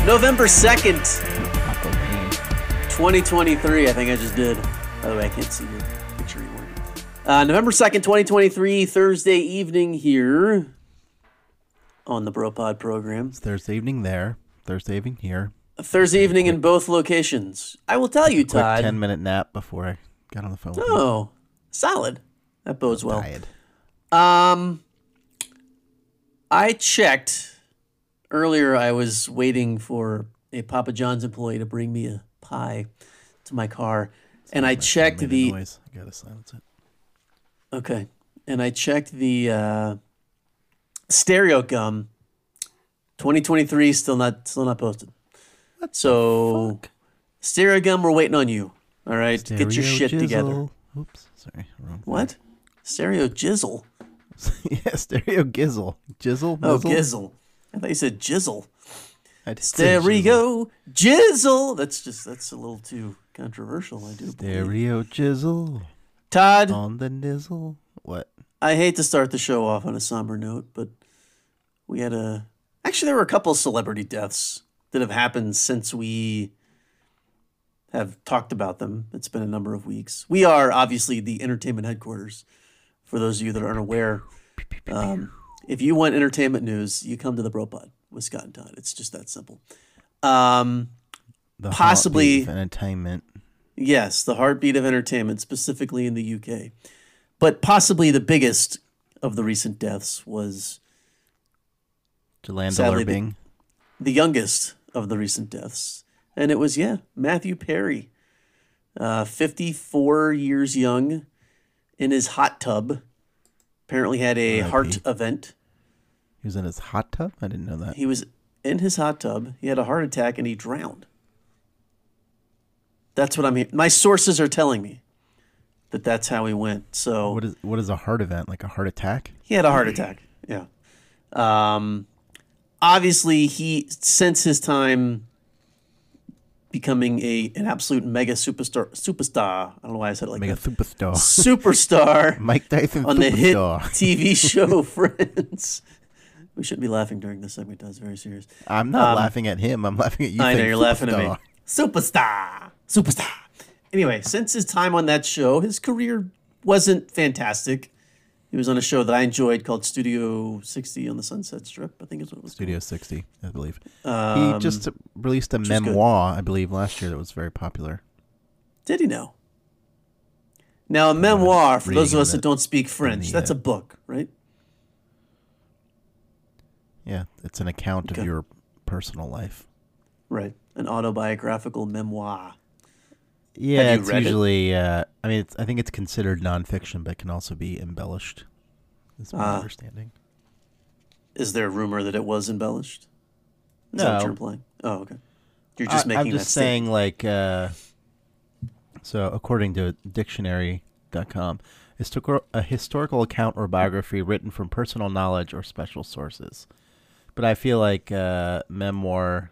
November 2nd, 2023. I think I just did. By the way, I can't see your picture anymore. November 2nd, 2023, Thursday evening here on the BroPod program. It's Thursday evening there, Thursday evening here. Thursday evening in both locations. I will tell you, Todd. 10-minute nap before I got on the phone with you. Oh, solid. That bodes well. Tired. I checked earlier. I was waiting for a Papa John's employee to bring me a pie to my car, and I checked the noise. I gotta silence it. Okay, and I checked the Stereo Gum 2023 still not posted. What so Stereo Gum, we're waiting on you. All right, Stereo get your shit jizzle. together. Oops, sorry. Wrong What? Stereo Jizzle. Yeah, Stereo Gizzle. Jizzle? Oh, Mizzle? Gizzle. I thought you said Jizzle. I did say jizzle. Stereo Jizzle. That's a little too controversial, I do believe. Stereo Jizzle. Todd, On the nizzle. What? I hate to start the show off on a somber note, but we had actually there were a couple celebrity deaths that have happened since we have talked about them. It's been a number of weeks. We are obviously the entertainment headquarters. For those of you that are unaware, if you want entertainment news, you come to the BroPod with Scott and Todd. It's just that simple. The Possibly heartbeat of entertainment. Yes, the heartbeat of entertainment, specifically in the UK. But possibly the biggest of the recent deaths was Jolanda sadly Bing. the youngest of the recent deaths. And it was, Matthew Perry, 54 years young, in his hot tub. Apparently had a heart event. He was in his hot tub? I didn't know that. He was in his hot tub. He had a heart attack and he drowned. That's what I'm hearing. My sources are telling me that that's how he went. So what is a heart event? Like a heart attack? he had a heart attack. Yeah. Obviously, since his time becoming an absolute mega superstar. I don't know why I said it like Mega that. superstar. Superstar. Mike Tyson on the hit superstar. TV show Friends. We shouldn't be laughing during this segment. That's very serious. I'm not laughing at him. I'm laughing at you. I know saying you're laughing at me. superstar. Superstar. Anyway, since his time on that show, his career wasn't fantastic. He was on a show that I enjoyed called Studio 60 on the Sunset Strip. I think is what it was Studio called. 60, I believe. He just released a memoir, I believe, last year that was very popular. Did he know? Now, a memoir, for those of us reading that don't speak French, that's a book, right? Yeah, it's an account of your personal life. Right. An autobiographical memoir. Yeah, Have you it's read it? usually, I think it's considered nonfiction, but can also be embellished, is my understanding. Is there a rumor that it was embellished? Is that No. what you're implying? Oh, okay. You're just making I'm just that saying, statement. so according to dictionary.com, a historical account or biography written from personal knowledge or special sources. But I feel like memoir,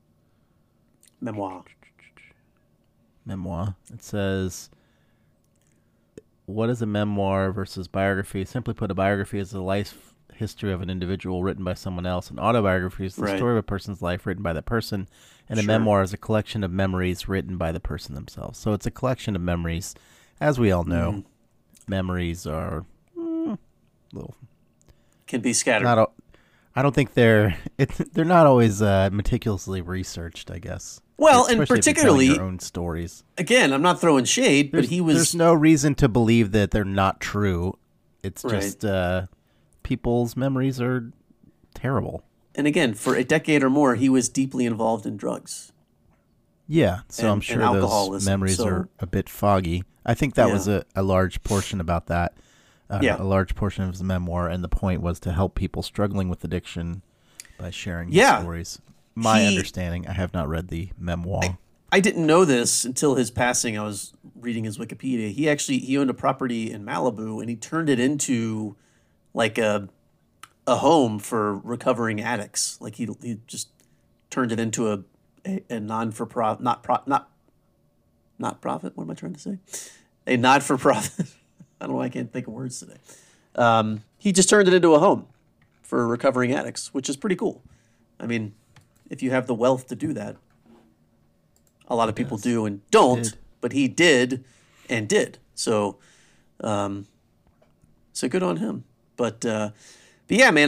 it says, what is a memoir versus biography? Simply put, a biography is the life history of an individual written by someone else. An autobiography is the Right. story of a person's life written by the person. And a Sure. memoir is a collection of memories written by the person themselves. So it's a collection of memories. As we all know, memories are little. Can be scattered. I don't think they're not always meticulously researched, I guess. Well, and Especially if you're telling particularly, your own stories. again, I'm not throwing shade, but There's no reason to believe that they're not true. It's Right. just people's memories are terrible. And again, for a decade or more, he was deeply involved in drugs. Yeah, so I'm And sure those alcoholism, memories so- are a bit foggy. I think that was a large portion about that. A large portion of his memoir, and the point was to help people struggling with addiction by sharing his stories. My understanding, I have not read the memoir. I didn't know this until his passing. I was reading his Wikipedia. He owned a property in Malibu, and he turned it into like a home for recovering addicts. Like he just turned it into a non-for-profit, not profit. What am I trying to say? A not-for-profit. I don't know. I can't think of words today. He just turned it into a home for recovering addicts, which is pretty cool. I mean, if you have the wealth to do that. A lot of people do and don't, but he did and did. So, so good on him. But yeah, man,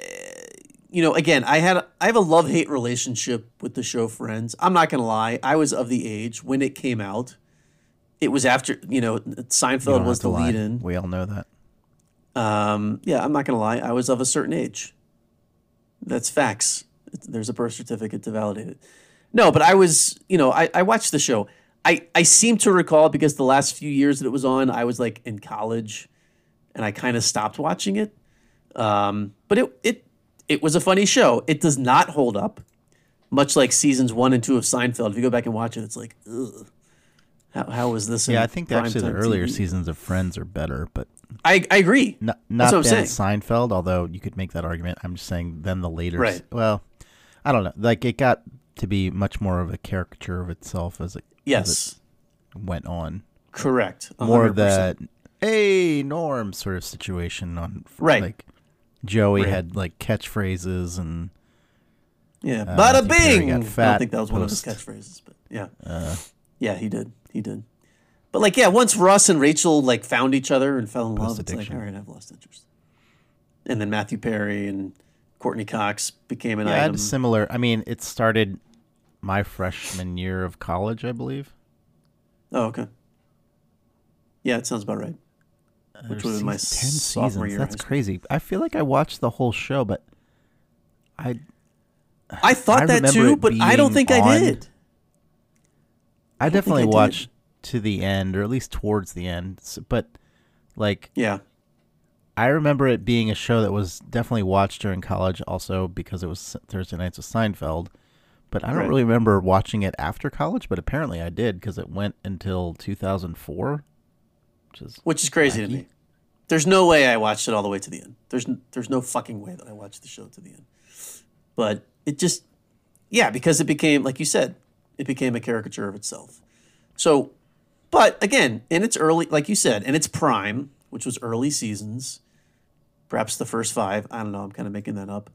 again, I have a love-hate relationship with the show Friends. I'm not gonna lie, I was of the age when it came out. It was after, Seinfeld was the lead-in. We all know that. Yeah, I'm not gonna lie, I was of a certain age. That's facts. There's a birth certificate to validate it. No, but I was, I watched the show. I seem to recall, because the last few years that it was on, I was like in college, and I kind of stopped watching it. But it was a funny show. It does not hold up, much like seasons 1 and 2 of Seinfeld. If you go back and watch it, it's like, ugh. How was this? Yeah, I think actually the earlier seasons of Friends are better, but I agree. Not then Seinfeld, although you could make that argument. I'm just saying then the later. Right. Well, I don't know. Like, it got to be much more of a caricature of itself as it went on. Correct. 100%. More of that, hey, Norm sort of situation on. Right. Like, Joey had like catchphrases and. Yeah. Bada bing! I don't think that was one of his catchphrases, but yeah. Yeah, he did. He did. But like, yeah, once Ross and Rachel like found each other and fell in love, it's like, all right, I've lost interest. And then Matthew Perry and Courtney Cox became an item. I had similar. I mean, it started my freshman year of college, I believe. Oh, okay. Yeah, it sounds about right. Which was my 10 sophomore year. That's crazy. I feel like I watched the whole show, but I thought that too, but I don't think I did. I definitely watched to the end, or at least towards the end. But like, yeah, I remember it being a show that was definitely watched during college, also because it was Thursday nights with Seinfeld. But I don't really remember watching it after college. But apparently I did, because it went until 2004, which is crazy to me. There's no way I watched it all the way to the end. There's no fucking way that I watched the show to the end. But it just, yeah, because it became, like you said, it became a caricature of itself. So, but again, in its early, like you said, in its prime, which was early seasons, perhaps the first 5, I don't know, I'm kind of making that up.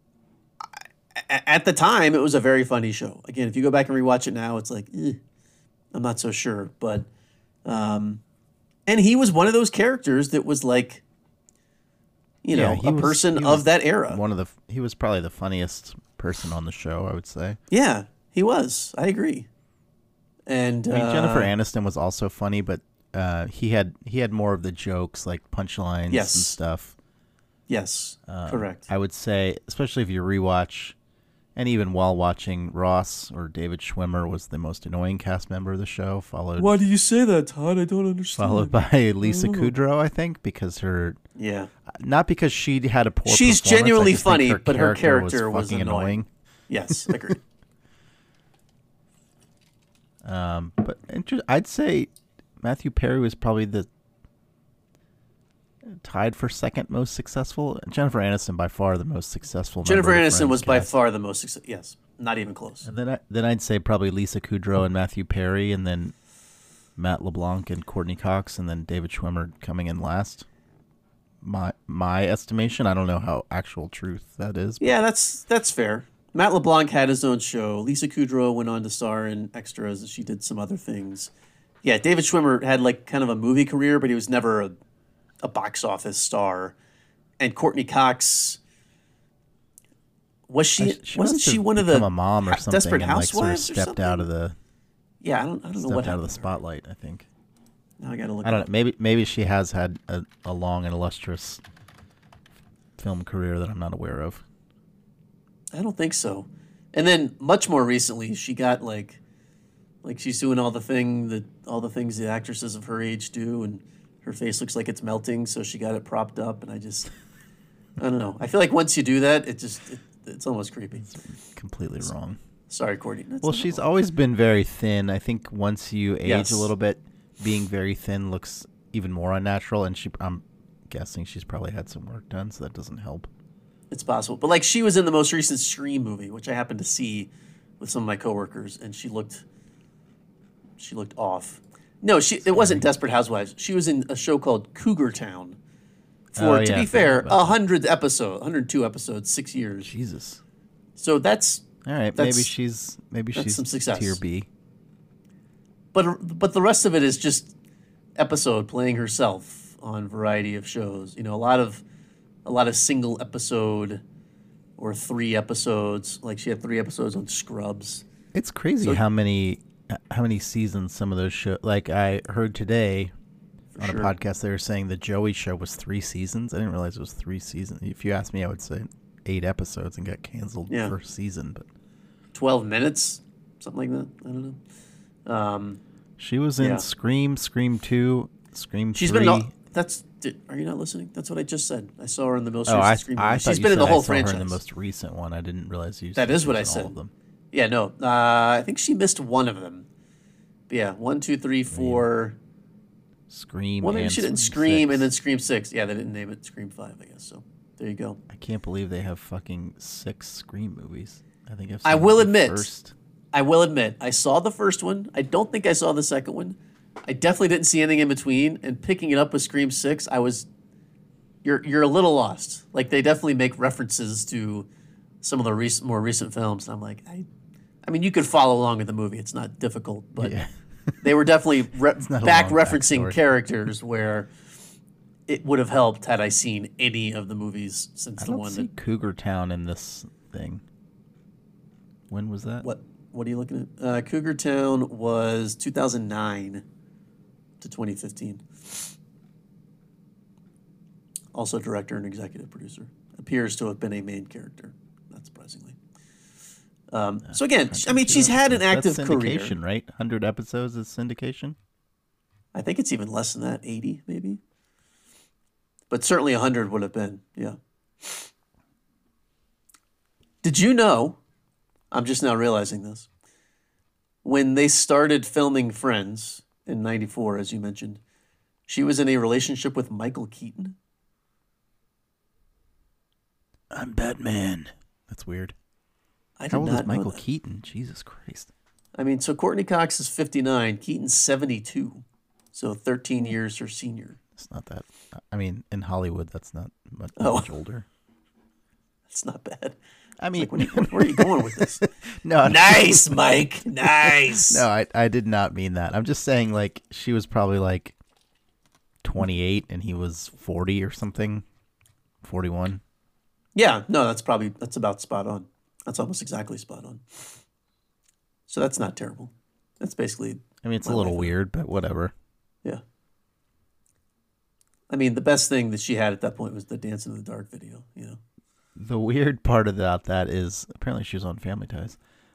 At the time, it was a very funny show. Again, if you go back and rewatch it now, it's like, I'm not so sure. But, and he was one of those characters that was like, a person of that era. He was probably the funniest person on the show, I would say. Yeah, he was. I agree. And I mean, Jennifer Aniston was also funny, but he had more of the jokes, like punchlines and stuff. Yes, correct. I would say, especially if you rewatch, and even while watching, Ross or David Schwimmer was the most annoying cast member of the show. Followed. Why do you say that, Todd? I don't understand. Followed by Lisa Kudrow, I think, because not because she had a poor. She's genuinely funny, but her character was fucking annoying. Yes, I agree. But I'd say Matthew Perry was probably tied for second most successful. Jennifer Aniston by far the most successful. Jennifer Aniston was by far the most successful. Yes, not even close. And then I'd say probably Lisa Kudrow and Matthew Perry, and then Matt LeBlanc and Courtney Cox, and then David Schwimmer coming in last. My estimation. I don't know how actual truth that is. Yeah, that's fair. Matt LeBlanc had his own show. Lisa Kudrow went on to star in extras, and she did some other things. Yeah, David Schwimmer had like kind of a movie career, but he was never a box office star. And Courtney Cox, wasn't she one of the a mom or something, Desperate Housewives and, like, sort of stepped out of the I don't know what out of the spotlight, I think. Now I got to look. I don't know. Maybe she has had a long and illustrious film career that I'm not aware of. I don't think so. And then much more recently, she got like she's doing all the things the actresses of her age do, and her face looks like it's melting, so she got it propped up, and I don't know. I feel like once you do that, it's almost creepy. It's completely wrong. Sorry, Courtney. Well, she's always been very thin. I think once you age a little bit, being very thin looks even more unnatural, and I'm guessing she's probably had some work done, so that doesn't help. It's possible. But like, she was in the most recent Scream movie, which I happened to see with some of my coworkers, and she looked off. No, it wasn't Desperate Housewives. She was in a show called Cougar Town for, to be fair, 102 episodes, 6 years. Jesus. So that's All right, maybe she's some success. tier B. But the rest of it is just episode playing herself on variety of shows. You know, a lot of single episode or 3 episodes. Like she had 3 episodes on Scrubs. It's crazy how many seasons some of those shows. Like I heard today on a podcast, they were saying the Joey Show was 3 seasons. I didn't realize it was 3 seasons. If you asked me, I would say 8 episodes and got canceled the first season. But 12 minutes, something like that. I don't know. She was in Scream, Scream 2, Scream 3. She's been are you not listening? That's what I just said. I saw her in the most recent Scream movie. She's been in the whole franchise. Her in the most recent one. I didn't realize you. That is what I said. All of them. Yeah, no. I think she missed one of them. But yeah, 1, 2, 3, 4. Scream. Well, maybe she didn't Scream 6. And then Scream 6. Yeah, they didn't name it Scream 5, I guess. So there you go. I can't believe they have fucking 6 Scream movies. I think I will admit, I saw the first one. I don't think I saw the second one. I definitely didn't see anything in between. And picking it up with Scream 6, you're a little lost. Like they definitely make references to some of the more recent films. And I'm like, I mean, you could follow along with the movie. It's not difficult, but they were definitely back referencing characters where it would have helped had I seen any of the movies since the one that Cougar Town in this thing. When was that? What are you looking at? Cougar Town was 2009 to 2015. Also director and executive producer. Appears to have been a main character, not surprisingly. So again, I mean, she's had an active career. Right? 100 episodes is syndication? I think it's even less than that, 80 maybe. But certainly 100 would have been, yeah. Did you know, I'm just now realizing this, when they started filming Friends in 94, as you mentioned, she was in a relationship with Michael Keaton? I'm Batman. That's weird. How old is Michael Keaton? Jesus Christ. I mean, so Courtney Cox is 59, Keaton's 72, so 13 years her senior. It's not that. I mean, in Hollywood, that's not much older. That's not bad. I mean, like, where are you going with this? No, nice, Mike. Nice. No, I did not mean that. I'm just saying, like, she was probably like 28 and he was 40 or something, 41. Yeah, no, that's about spot on. That's almost exactly spot on. So that's not terrible. That's basically. I mean, it's a little weird, but whatever. Yeah. I mean, the best thing that she had at that point was the Dance in the Dark video, you know. The weird part about that is apparently she was on Family Ties.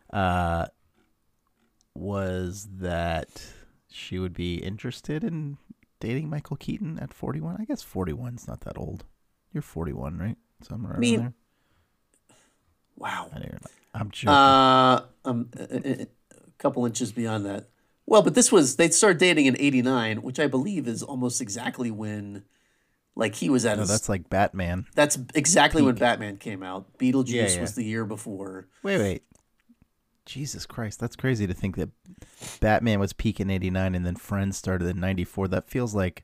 Was that she would be interested in dating Michael Keaton at 41? I guess 41's not that old. You're 41, right? Somewhere around there. Wow. I'm joking. A couple inches beyond that. Well, but they started dating in 89, which I believe is almost exactly when, like, he was at his... that's like Batman. That's exactly when Batman came out. Beetlejuice was the year before. Wait. Jesus Christ, that's crazy to think that Batman was peak in 89 and then Friends started in 94. That feels like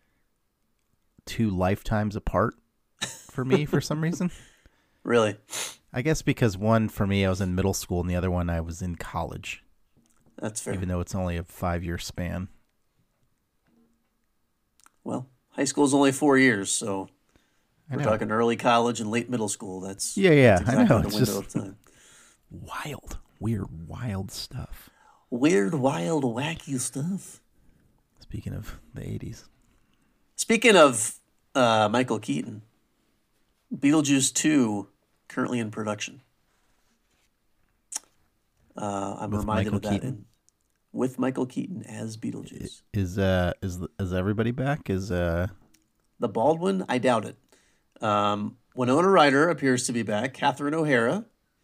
2 lifetimes apart for me for some reason. Really? I guess because one, for me, I was in middle school, and the other one, I was in college. That's fair. Even though it's only a 5-year span. Well, high school is only 4 years, so we're talking early college and late middle school. That's exactly I know. The window of time. Wild, weird, wild stuff. Weird, wild, wacky stuff. Speaking of the 80s. Speaking of Michael Keaton, Beetlejuice 2 currently in production. I'm reminded of that with Michael Keaton as Beetlejuice. Is everybody back? Is the bald one? I doubt it. Winona Ryder appears to be back. Catherine O'Hara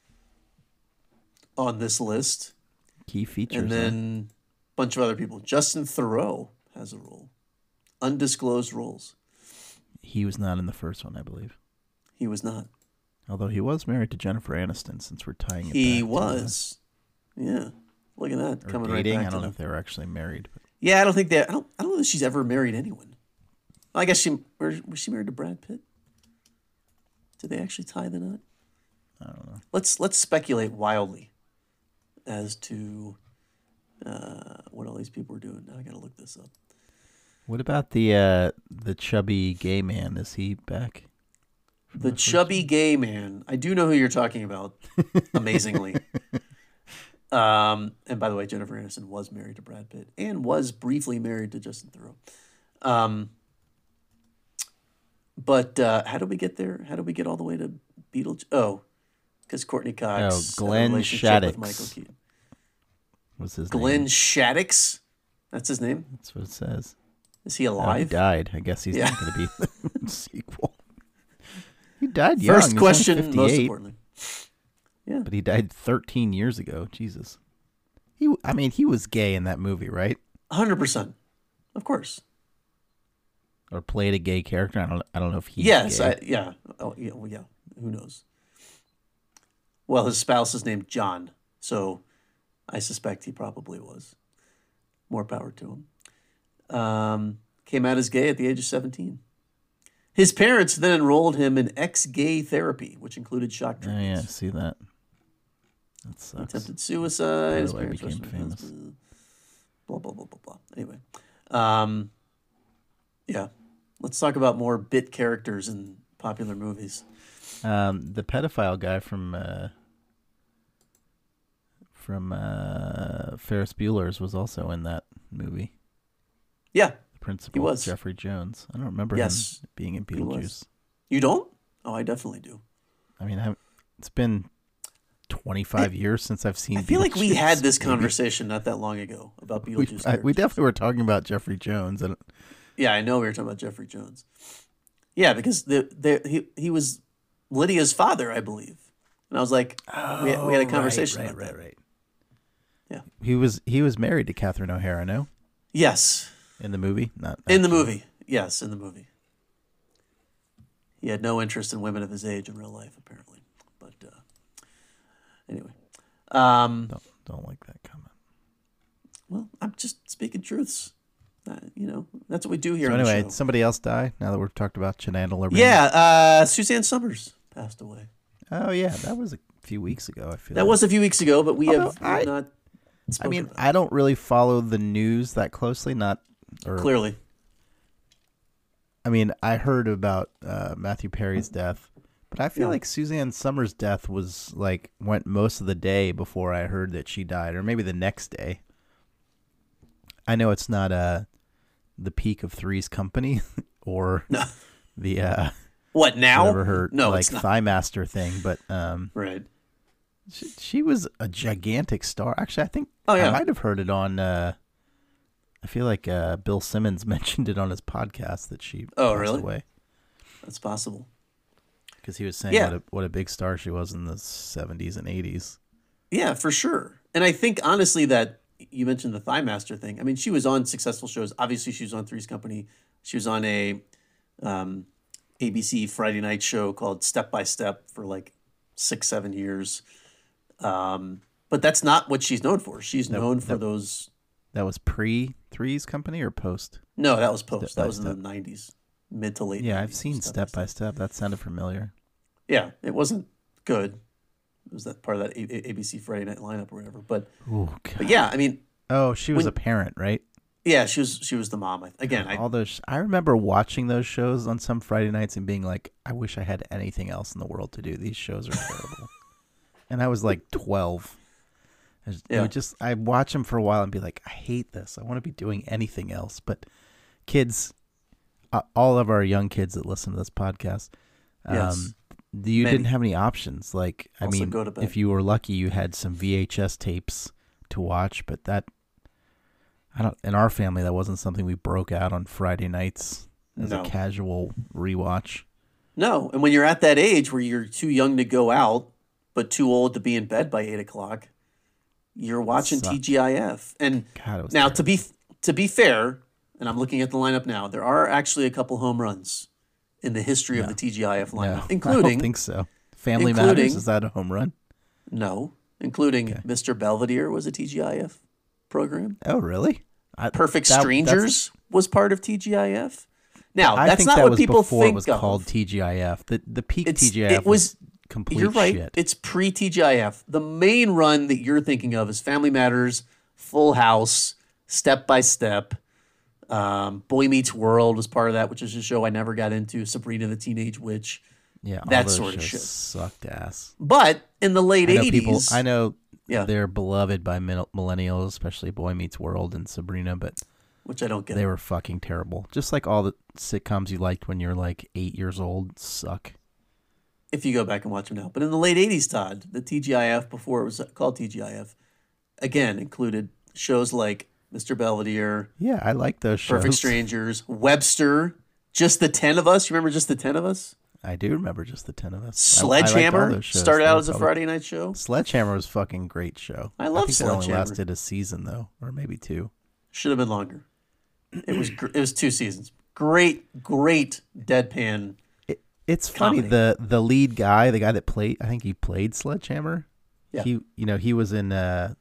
on this list. Key features. And then a bunch of other people. Justin Theroux has a role. Undisclosed roles. He was not in the first one, I believe. He was not. Although he was married to Jennifer Aniston, since we're tying it back. He was. Yeah. Look at that. Or coming dating. right back. I don't know if they were actually married. But... Yeah, I don't think I don't know that she's ever married anyone. I guess was she married to Brad Pitt? Did they actually tie the knot? I don't know. Let's speculate wildly as to what all these people are doing. Now I gotta look this up. What about the chubby gay man? Is he back? The chubby gay man. I do know who you're talking about. Amazingly. And by the way, Jennifer Aniston was married to Brad Pitt and was briefly married to Justin Theroux. But how did we get there? How did we get all the way to Beetlejuice? Oh, because Courtney Cox. Oh, Glenn Shaddix. Michael Keaton. What's his Glenn name? Shaddix? That's his name? That's what it says. Is he alive? He died. I guess he's not going to be the sequel. He died young. First question, most importantly. Yeah. But he died 13 years ago. Jesus. He was gay in that movie, right? 100%. Of course. Or played a gay character. I don't know if he's gay. Yeah. Oh, yeah. Well, yeah. Who knows? Well, his spouse is named John, so I suspect he probably was. More power to him. Came out as gay at the age of 17. His parents then enrolled him in ex-gay therapy, which included shock treatments. Oh, yeah, see that. That sucks. Attempted suicide. His parents became famous. Blah, blah, blah, blah, blah. Anyway. Yeah. Let's talk about more bit characters in popular movies. The pedophile guy from Ferris Bueller's was also in that movie. Yeah. The principal, he was. Jeffrey Jones. I don't remember him being in Beetlejuice. You don't? Oh, I definitely do. I mean, it's been 25 years since I've seen Beetlejuice. I feel like we had this conversation not that long ago about Beetlejuice. We definitely were talking about Jeffrey Jones. Yeah, I know we were talking about Jeffrey Jones. Yeah, because he was Lydia's father, I believe. And I was like, we had a conversation about that. Right. Yeah. He was married to Catherine O'Hara, no? Yes. In the movie? Not in the movie. Yes, in the movie. He had no interest in women of his age in real life, apparently. But anyway. Don't like that comment. Well, I'm just speaking truths. That's what we do here on the show. Somebody else die now that we've talked about Chenandler. Yeah, Suzanne Summers passed away. Oh, yeah, that was a few weeks ago, I feel that was a few weeks ago, but we have not I don't really follow the news that closely, clearly. I mean, I heard about Matthew Perry's death, but I feel like Suzanne Summers' death went most of the day before I heard that she died, or maybe the next day. I know it's not the peak of Three's Company or the what now? Whatever her Thigh Master thing, but right. She was a gigantic star. Actually, I think I might have heard it on. I feel like Bill Simmons mentioned it on his podcast that she passed away. That's possible. Because he was saying what a big star she was in the 70s and 80s. Yeah, for sure. And I think honestly that you mentioned the Thigh Master thing. I mean, she was on successful shows. Obviously, she was on Three's Company. She was on a ABC Friday night show called Step by Step for 6-7 years. But that's not what she's known for. She's known for those. That was pre Three's Company or post? No, that was post. That was in the 90s, mid to late. Yeah, 90s, I've seen Step by Step. That sounded familiar. Yeah, it wasn't good. It was that part of that ABC Friday night lineup or whatever. But yeah, I mean. Oh, she was a parent, right? Yeah, she was the mom. I remember watching those shows on some Friday nights and being like, I wish I had anything else in the world to do. These shows are terrible. And I was 12. I'd watch them for a while and be like, I hate this. I want to be doing anything else. But kids, all of our young kids that listen to this podcast, didn't have any options. If you were lucky, you had some VHS tapes to watch, but in our family, that wasn't something we broke out on Friday nights as a casual rewatch. No, and when you're at that age where you're too young to go out, but too old to be in bed by 8 o'clock, you're watching TGIF. And now, to be fair, and I'm looking at the lineup now, there are actually a couple home runs in the history of the TGIF lineup, including. I don't think so. Family Matters, is that a home run? No, including Mr. Belvedere was a TGIF program. Oh, really? Perfect Strangers was part of TGIF. Now, I that's think not that what was people before think it was of. called TGIF. The peak TGIF was complete you're right. shit. It's pre-TGIF. The main run that you're thinking of is Family Matters, Full House, Step by Step. Boy Meets World was part of that, which is a show I never got into. Sabrina the Teenage Witch. Yeah, that sort of shit sucked ass. But in the late 80s, I know they're beloved by millennials, especially Boy Meets World and Sabrina, but which I don't get. They were fucking terrible. Just like all the sitcoms you liked when you're like 8 years old suck. If you go back and watch them now. But in the late 80s, Todd, the TGIF, before it was called TGIF, again, included shows like Mr. Belvedere. Yeah, I like those shows. Perfect Strangers, Webster, Just the 10 of Us. You remember Just the 10 of Us? I do remember Just the 10 of Us. Sledgehammer started out as a Friday night show. Sledgehammer was a fucking great show. I love Sledgehammer. It only lasted a season, though, or maybe 2. Should have been longer. It was 2 seasons. Great deadpan. It's funny, comedy. the lead guy, the guy that played, I think he played Sledgehammer. Yeah. He was in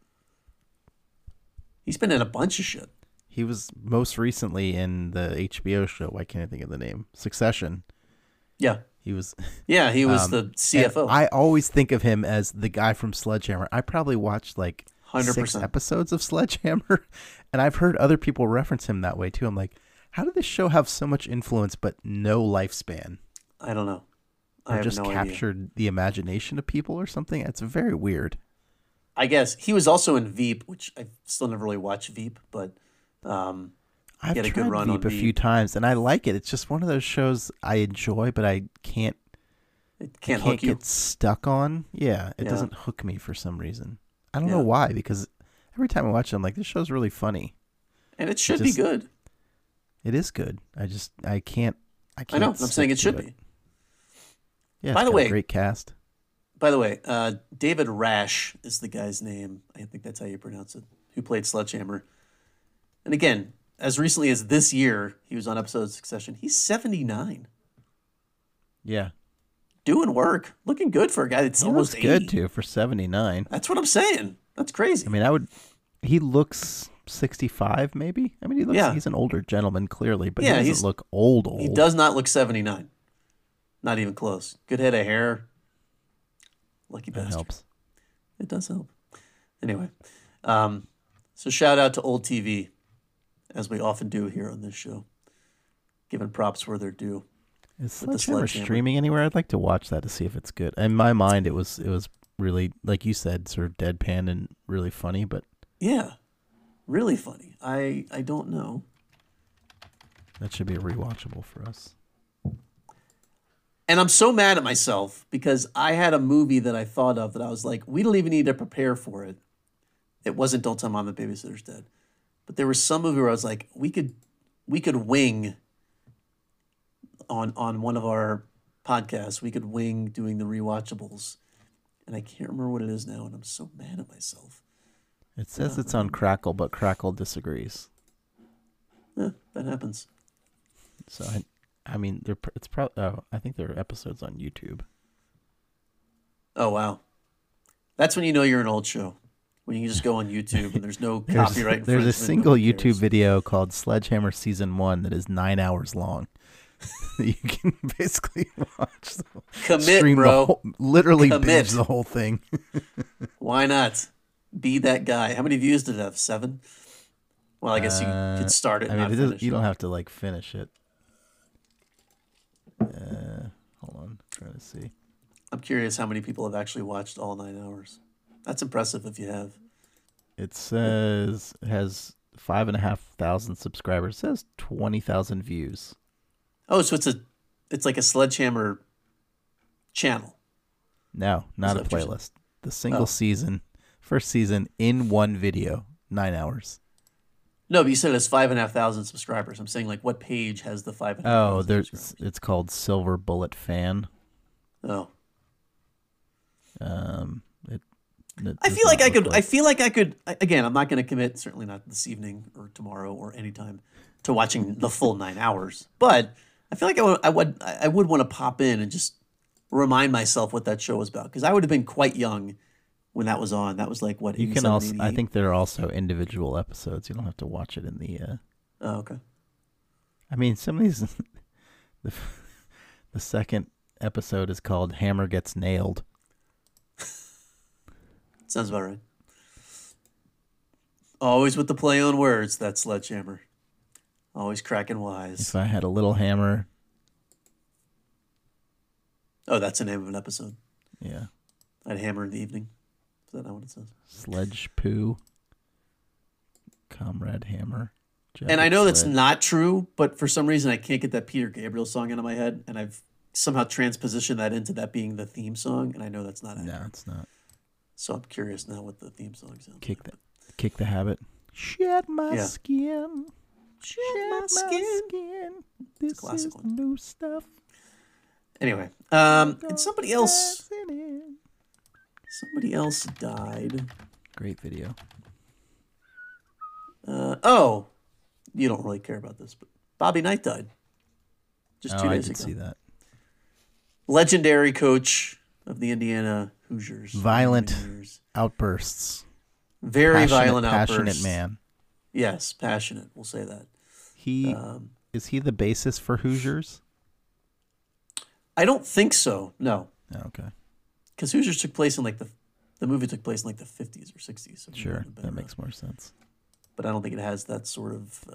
he's been in a bunch of shit. He was most recently in the HBO show, why can't I think of the name? Succession. Yeah. He was the CFO. I always think of him as the guy from Sledgehammer. I probably watched like 100%. 6 episodes of Sledgehammer, and I've heard other people reference him that way too. I'm like, how did this show have so much influence but no lifespan? I don't know. I have just captured the imagination of people or something. It's very weird. I guess he was also in Veep, which I still never really watched Veep, but I've tried a good run Veep a few times, and I like it. It's just one of those shows I enjoy, but I can't. It can't hook you. Get stuck on. Yeah, it doesn't hook me for some reason. I don't know why, because every time I watch it, I'm like, this show's really funny, and it should be good. It is good. I can't. I know. I'm saying it should be. Yeah. By the way, great cast. By the way, David Rash is the guy's name. I think that's how you pronounce it. Who played Sledgehammer? And again, as recently as this year, he was on episode of Succession. He's 79. Yeah. Doing work. Looking good for a guy that's almost 80. Good, too, for 79. That's what I'm saying. That's crazy. I mean, he looks 65, maybe? I mean, he's an older gentleman, clearly, but he doesn't look old. He does not look 79. Not even close. Good head of hair. Lucky bastard. That helps. It does help. Anyway, so shout out to Old TV, as we often do here on this show, giving props where they're due. Is Sledgehammer streaming anywhere? I'd like to watch that to see if it's good. In my mind, it was really, like you said, sort of deadpan and really funny, but yeah, really funny. I don't know. That should be rewatchable for us. And I'm so mad at myself because I had a movie that I thought of that I was like, we don't even need to prepare for it. It wasn't Don't Tell Mom the Babysitter's Dead. But there was some movie where I was like, we could wing on one of our podcasts. We could wing doing the rewatchables. And I can't remember what it is now, and I'm so mad at myself. It says it's on Crackle, but Crackle disagrees. Yeah, that happens. So I mean, it's probably. Oh, I think there are episodes on YouTube. Oh wow, that's when you know you're an old show. When you can just go on YouTube and there's no copyright. There's a single YouTube video called Sledgehammer Season 1 that is 9 hours long. You can basically watch. Commit, bro. Literally binge the whole thing. Why not? Be that guy. How many views did it have? 7? Well, I guess you could start it. I mean, you don't have to like finish it. Hold on, I'm trying to see. I'm curious how many people have actually watched all 9 hours. That's impressive if you have. It says it has 5,500 subscribers. It says 20,000 views. Oh, so it's like a Sledgehammer channel. No, not a playlist. The single season, first season in one video, 9 hours. No, but you said it has 5,500 subscribers. I'm saying, like, what page has the 5,500 subscribers? It's called Silver Bullet Fan. Oh. I feel like I could. Again, I'm not going to commit. Certainly not this evening or tomorrow or anytime to watching the full 9 hours. But I feel like I would want to pop in and just remind myself what that show was about, because I would have been quite young when that was on. That was like what, 87, 88? I think there are also individual episodes. You don't have to watch it in the. Oh, okay. I mean, some of these, the second episode is called Hammer Gets Nailed. Sounds about right. Always with the play on words, that Sledgehammer. Always cracking wise. If I had a little hammer. Oh, that's the name of an episode. Yeah. I'd hammer in the evening. Is that not what it says? Sledge poo. Comrade Hammer. And I know that's not true, but for some reason I can't get that Peter Gabriel song out of my head, and I've somehow transpositioned that into that being the theme song, and I know that's not accurate. No, it's not. So I'm curious now what the theme song sounds like. Kick the habit. Shed my skin. Shed my skin. This is new stuff. Anyway, and somebody else died. Great video. You don't really care about this, but Bobby Knight died just 2 days ago. I did see that. Legendary coach of the Indiana Hoosiers. Violent outbursts. Very violent outbursts. Passionate man. Yes, passionate. We'll say that. Is he the basis for Hoosiers? I don't think so. No. Oh, okay. Because Hoosiers took place in the movie took place in the 50s or 60s. So sure, that makes more sense. But I don't think it has that sort of.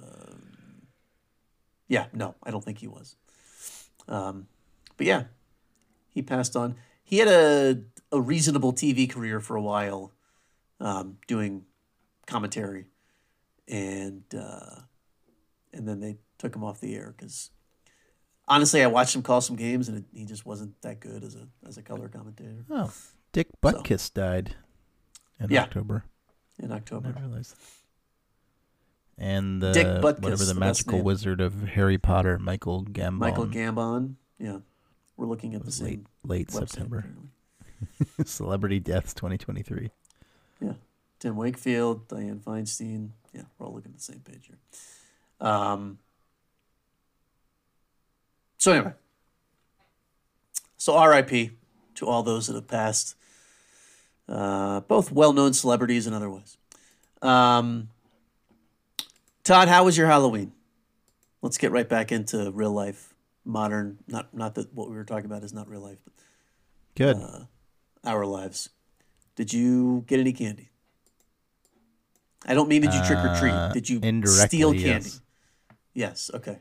No, I don't think he was. But yeah, he passed on. He had a reasonable TV career for a while, doing commentary, and then they took him off the air because. Honestly, I watched him call some games, and he just wasn't that good as a color commentator. Oh, Dick Butkus died in October. In October. I realized. And Dick Butkus, whatever the magical wizard of Harry Potter, Michael Gambon. Michael Gambon, yeah. We're looking at the same late September. Celebrity Deaths 2023. Yeah. Tim Wakefield, Dianne Feinstein. Yeah, we're all looking at the same page here. So anyway, RIP to all those that have passed, both well-known celebrities and otherwise. Todd, how was your Halloween? Let's get right back into real life, modern. Not that what we were talking about is not real life, but good. Our lives. Did you get any candy? I don't mean did you trick or treat. Did you steal candy? Yes. Okay.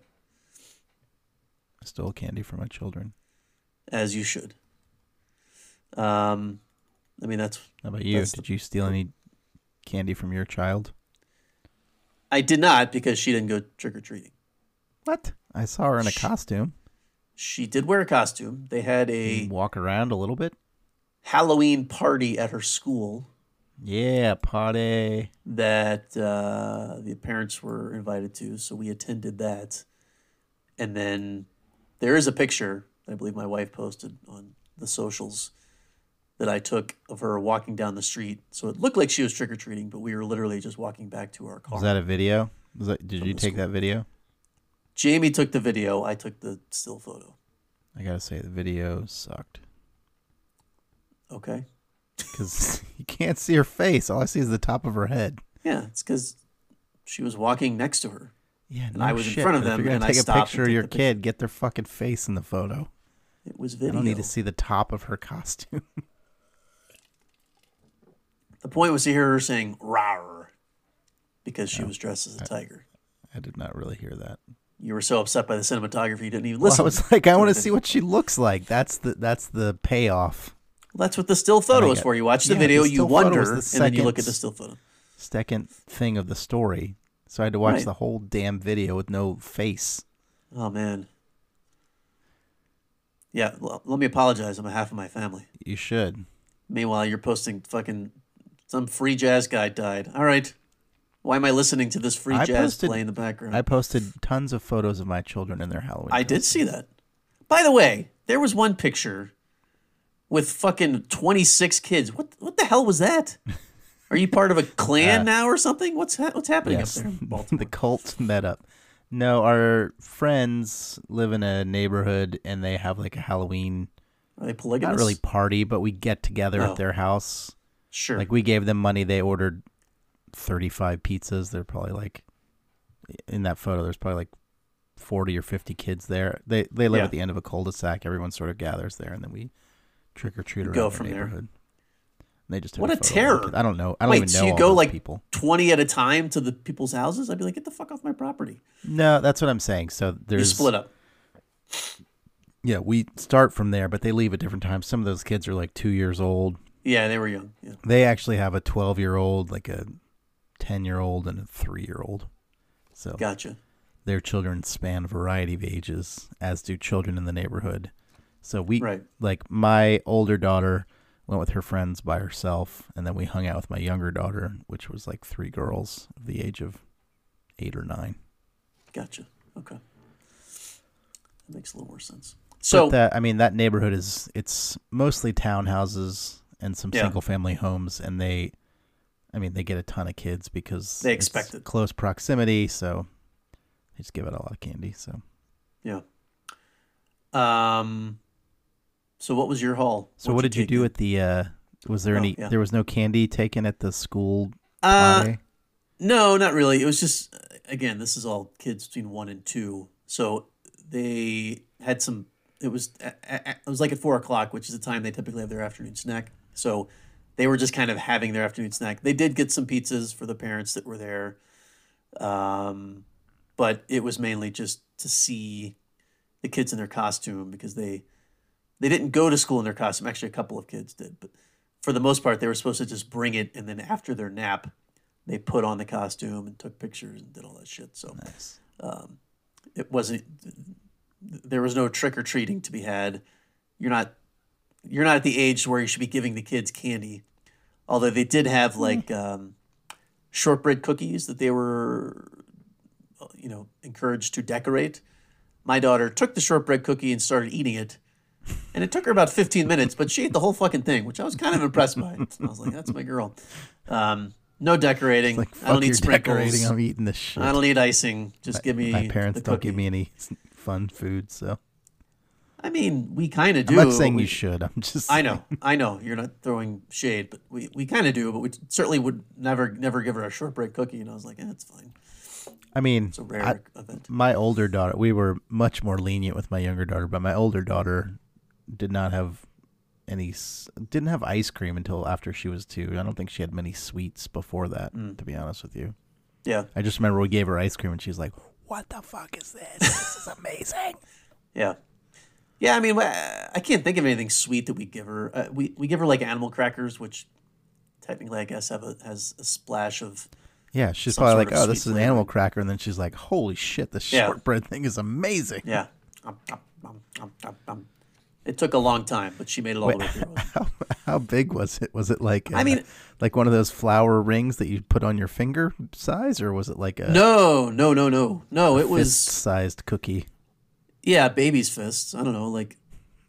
Stole candy from my children. As you should. That's. How about you? Did you steal any candy from your child? I did not because she didn't go trick or treating. What? I saw her in a costume. She did wear a costume. They had a walk around a little bit. Halloween party at her school. Yeah, party that the parents were invited to, so we attended that. And then there is a picture I believe my wife posted on the socials that I took of her walking down the street. So it looked like she was trick-or-treating, but we were literally just walking back to our car. Was that a video? Did you take that video? Jamie took the video. I took the still photo. I gotta say, the video sucked. Okay. Because you can't see her face. All I see is the top of her head. Yeah, it's because she was walking next to her. Yeah, and I was in front of them, and I stopped. Take a picture of your kid. Get their fucking face in the photo. It was video. I don't need to see the top of her costume. The point was to hear her saying "rawr" because she was dressed as a tiger. I did not really hear that. You were so upset by the cinematography, you didn't even listen. I was like, I want to see what she looks like. That's the payoff. Well, that's what the still photo is for. You watch the video, you wonder, and then you look at the still photo. Second thing of the story. So I had to watch the whole damn video with no face. Oh, man. Yeah, well, let me apologize on behalf of my family. You should. Meanwhile, you're posting fucking some free jazz guy died. All right. Why am I listening to this free jazz play in the background? I posted tons of photos of my children in their Halloween costumes. did see that. By the way, there was one picture with fucking 26 kids. What the hell was that? Are you part of a clan now or something? What's happening up there in Baltimore? The cult met up. No, our friends live in a neighborhood and they have like a Halloween. Are they polygamous? Not really party, but we get together at their house. Sure. Like we gave them money. They ordered 35 pizzas. They're probably like, in that photo, there's probably like 40 or 50 kids there. They live at the end of a cul-de-sac. Everyone sort of gathers there, and then we trick or treat around the neighborhood. They just what a terror! I don't know. I don't even know. So you all go those like people. 20 at a time to the people's houses? I'd be like, get the fuck off my property. No, that's what I'm saying. So there's you split up. Yeah, we start from there, but they leave at different times. Some of those kids are like 2 years old. Yeah, they were young. Yeah. They actually have a 12-year-old, like a 10-year-old, and a 3-year-old. So gotcha. Their children span a variety of ages, as do children in the neighborhood. So like my older daughter went with her friends by herself, and then we hung out with my younger daughter, which was like 3 girls of the age of 8 or 9. Gotcha. Okay. That makes a little more sense. So that neighborhood it's mostly townhouses and some single family homes, and they get a ton of kids because they expect it. Close proximity, so they just give it a lot of candy. So yeah. So what was your haul? So what did you do at the? Was there any? Yeah. There was no candy taken at the school. No, not really. It was just again, this is all kids between 1 and 2, so they had some. It was like at 4:00, which is the time they typically have their afternoon snack. So they were just kind of having their afternoon snack. They did get some pizzas for the parents that were there, but it was mainly just to see the kids in their costume because they didn't go to school in their costume. Actually, a couple of kids did, but for the most part, they were supposed to just bring it, and then after their nap, they put on the costume and took pictures and did all that shit. So nice. It wasn't. There was no trick or treating to be had. You're not at the age where you should be giving the kids candy. Although they did have like shortbread cookies that they were, encouraged to decorate. My daughter took the shortbread cookie and started eating it. And it took her about 15 minutes, but she ate the whole fucking thing, which I was kind of impressed by. I was like, that's my girl. No decorating. Like, I don't need sprinkles. Decorating. I'm eating this shit. I don't need icing. Just give me my parents the don't cookie. give me any fun food, so. I mean, we kind of do. I'm not saying you should. I'm just saying. I know. You're not throwing shade, but we kind of do, but we certainly would never give her a shortbread cookie, and I was like, it's fine. I mean, it's a rare event. My older daughter, we were much more lenient with my younger daughter, but my older daughter didn't have ice cream until after she was 2. I don't think she had many sweets before that, to be honest with you. Yeah. I just remember we gave her ice cream and she's like, what the fuck is this? This is amazing. Yeah. Yeah, I mean, I can't think of anything sweet that we give her. We give her like animal crackers, which technically I guess has a splash of. Yeah, she's probably like, oh, this is an animal cracker. And then she's like, holy shit, the shortbread thing is amazing. Yeah. It took a long time, but she made it all the way through. How big was it? Was it like like one of those flower rings that you put on your finger size, or was it like a No, it was fist-sized cookie? Yeah, baby's fists. I don't know, like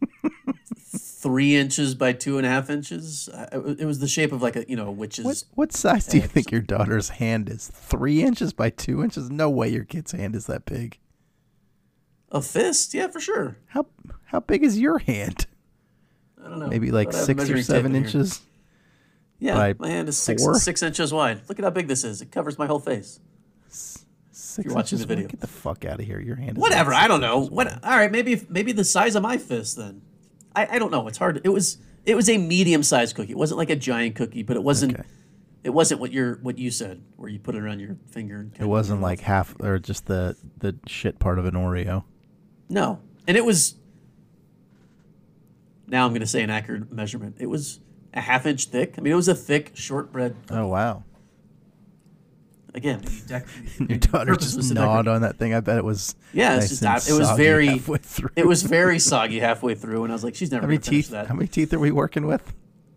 3 inches by 2.5 inches. It was the shape of like a witch's. What size do you think your daughter's hand is? 3 inches by 2 inches? No way your kid's hand is that big. A fist? Yeah, for sure. How big is your hand? I don't know. Maybe like 6 or 7 inches. Yeah, my hand is 6 inches wide. Look at how big this is. It covers my whole face. 6 You're watching the video. Get the fuck out of here. Your hand is whatever. I don't know. What? All right, maybe the size of my fist then. I don't know. It's hard. It was a medium-sized cookie. It wasn't like a giant cookie, but it wasn't. Okay. It wasn't what you said, where you put it around your finger. And it wasn't like half or just the shit part of an Oreo. No, and it was. Now I'm going to say an accurate measurement. It was a 1/2 inch thick. I mean, it was a thick shortbread cookie. Oh wow! Again, your daughter just gnawed on that thing. I bet it was. Yeah, nice it was very halfway through. It was very soggy halfway through, and I was like, "She's never going to finish that." How many teeth are we working with?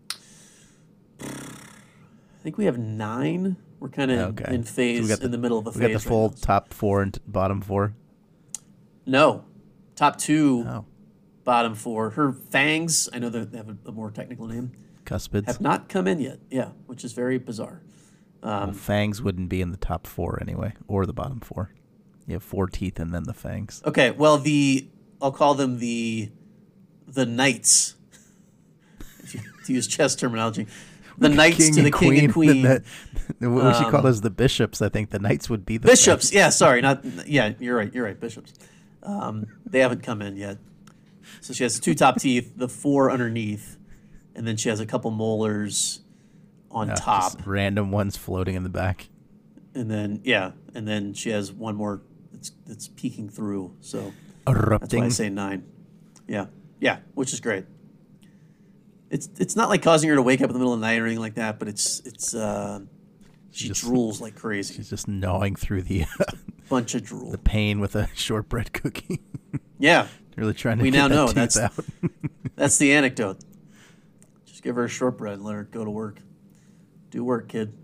I think we have 9. We're kind of in phase, in the middle of a phase. We got the full top 4 and bottom 4. No, top 2. Oh. Bottom 4. Her fangs, I know they have a more technical name. Cuspids. Have not come in yet. Yeah, which is very bizarre. Fangs wouldn't be in the top 4 anyway, or the bottom 4. You have 4 teeth and then the fangs. Okay, well I'll call them the knights, to use chess terminology. the knights to the king and queen. We should call those the bishops. I think the knights would be the bishops. Yeah, sorry, you're right. Bishops. They haven't come in yet. So she has 2 top teeth, the 4 underneath, and then she has a couple molars on top. Just random ones floating in the back. And then she has one more that's peeking through. So erupting. That's why I say 9. Yeah, which is great. It's not like causing her to wake up in the middle of the night or anything like that, but she drools like crazy. She's just gnawing through the bunch of drool. The pain with a shortbread cookie. Yeah. Really trying to we get now that know tooth out. That's the anecdote. Just give her a shortbread and let her go to work. Do work, kid.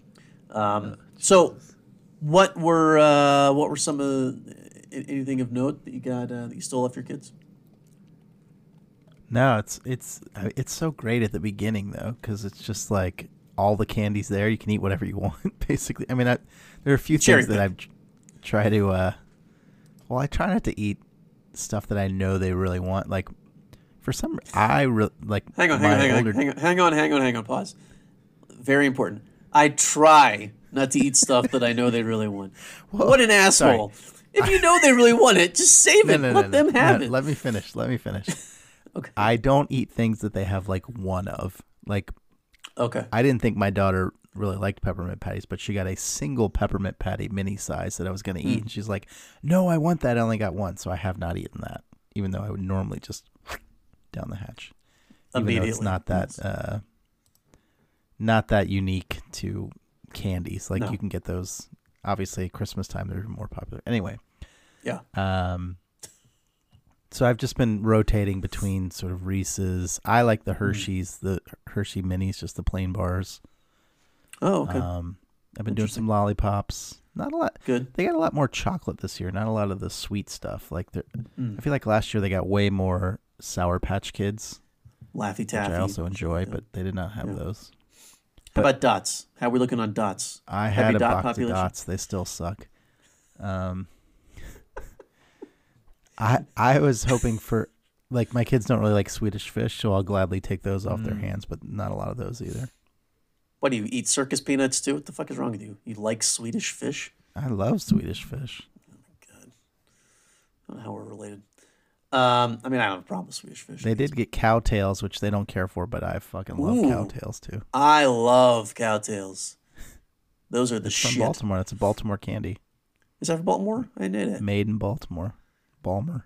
So what were some of anything of note that you got that you stole off your kids? No, it's so great at the beginning though, because it's just like all the candy's there. You can eat whatever you want, basically. I mean, there are a few things that I've tried to. I try not to eat stuff that I know they really want. Like for some, I really like. Hang on. Pause. Very important. I try not to eat stuff that I know they really want. Well, what an asshole! Sorry. If you know they really want it, just save it. Let them have it. Let me finish. Okay. I don't eat things that they have like one of. Like, okay. I didn't think my daughter really liked peppermint patties, but she got a single peppermint patty mini size that I was going to eat. And she's like, no, I want that. I only got one. So I have not eaten that, even though I would normally just down the hatch. Immediately. Even though it's not that unique to candies. Like you can get those, obviously at Christmas time, they're more popular. Anyway. Yeah. So I've just been rotating between sort of Reese's. I like the Hershey's, the Hershey minis, just the plain bars. Oh, okay. I've been doing some lollipops. Not a lot. Good. They got a lot more chocolate this year. Not a lot of the sweet stuff. Like I feel like last year they got way more Sour Patch Kids, Laffy Taffy, which I also enjoy, but they did not have those. How about Dots? How are we looking on Dots? I had a box of Dots. They still suck. I was hoping for, like, my kids don't really like Swedish Fish, so I'll gladly take those off their hands, but not a lot of those either. What, do you eat circus peanuts too? What the fuck is wrong with you? You like Swedish Fish? I love Swedish Fish. Oh my God. I don't know how we're related. I mean, I don't have a problem with Swedish Fish. They did get cowtails, which they don't care for, but I fucking love cowtails too. I love cowtails. Those are the shit. From Baltimore. That's a Baltimore candy. Is that from Baltimore? I didn't know that. Made in Baltimore. Balmer.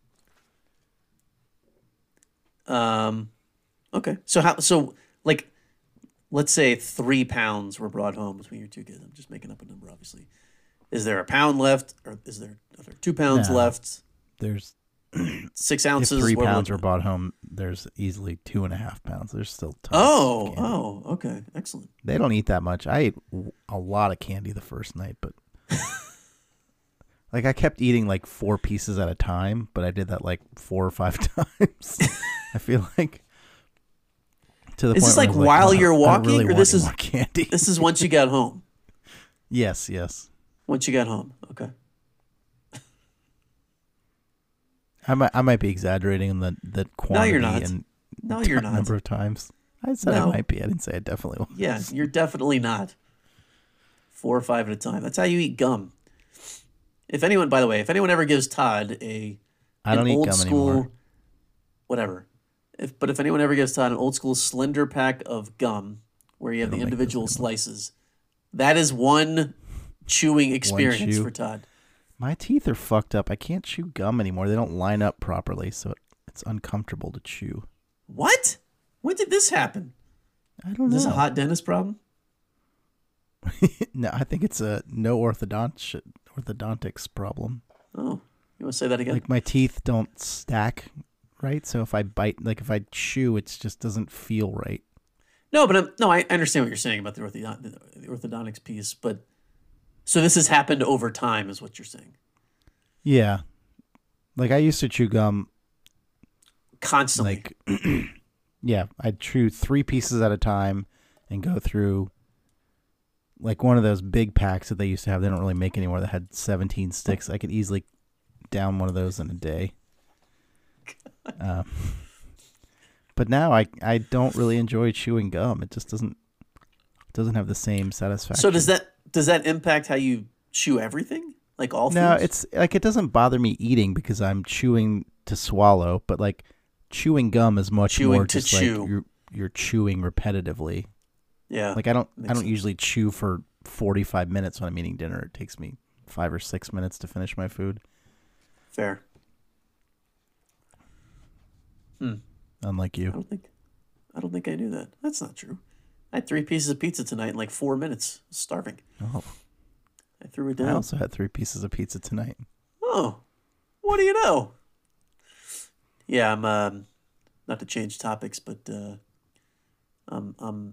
Okay. So like, let's say 3 pounds were brought home between your two kids. I'm just making up a number, obviously. Is there a pound left, or are there 2 pounds left? There's 6 ounces. If 3 pounds were brought home, there's easily 2.5 pounds. There's still tons. Oh, okay, excellent. They don't eat that much. I ate a lot of candy the first night, but like I kept eating like 4 pieces at a time, but I did that like 4 or 5 times. I feel like to the point. Is this like while you're walking, really or this is more candy? This is once you got home. Yes. Once you got home, okay. I might be exaggerating on the quantity. No, you're not. And no, you're not. Number of times. I said I might be. I didn't say I definitely was. Yeah, you're definitely not. 4 or 5 at a time. That's how you eat gum. If anyone, by the way, ever gives Todd I don't eat gum anymore. Whatever. If anyone ever gives Todd an old school slender pack of gum where you have the individual slices, that is one chewing experience for Todd. My teeth are fucked up. I can't chew gum anymore. They don't line up properly, so it's uncomfortable to chew. What? When did this happen? I don't know. Is this a hot dentist problem? No, I think it's a no orthodontics problem. Oh, you want to say that again? Like my teeth don't stack right, so if I bite, like if I chew, it just doesn't feel right. No, but I understand what you're saying about the orthodontics piece, but so this has happened over time, is what you're saying? Yeah, like I used to chew gum constantly. Like, yeah, I'd chew 3 pieces at a time and go through like one of those big packs that they used to have. They don't really make anymore. That had 17 sticks. I could easily down one of those in a day. But now I don't really enjoy chewing gum. It just doesn't have the same satisfaction. So does that impact how you chew everything? Like all foods? No, it's like it doesn't bother me eating because I'm chewing to swallow, but like chewing gum is much more just like you're chewing repetitively. Yeah. Like I don't usually chew for 45 minutes when I'm eating dinner. It takes me 5 or 6 minutes to finish my food. Fair. Unlike you. I don't think I knew that. That's not true. I had 3 pieces of pizza tonight in like 4 minutes. I was starving. Oh. I threw it down. I also had 3 pieces of pizza tonight. Oh. What do you know? Yeah, I'm not to change topics, but I'm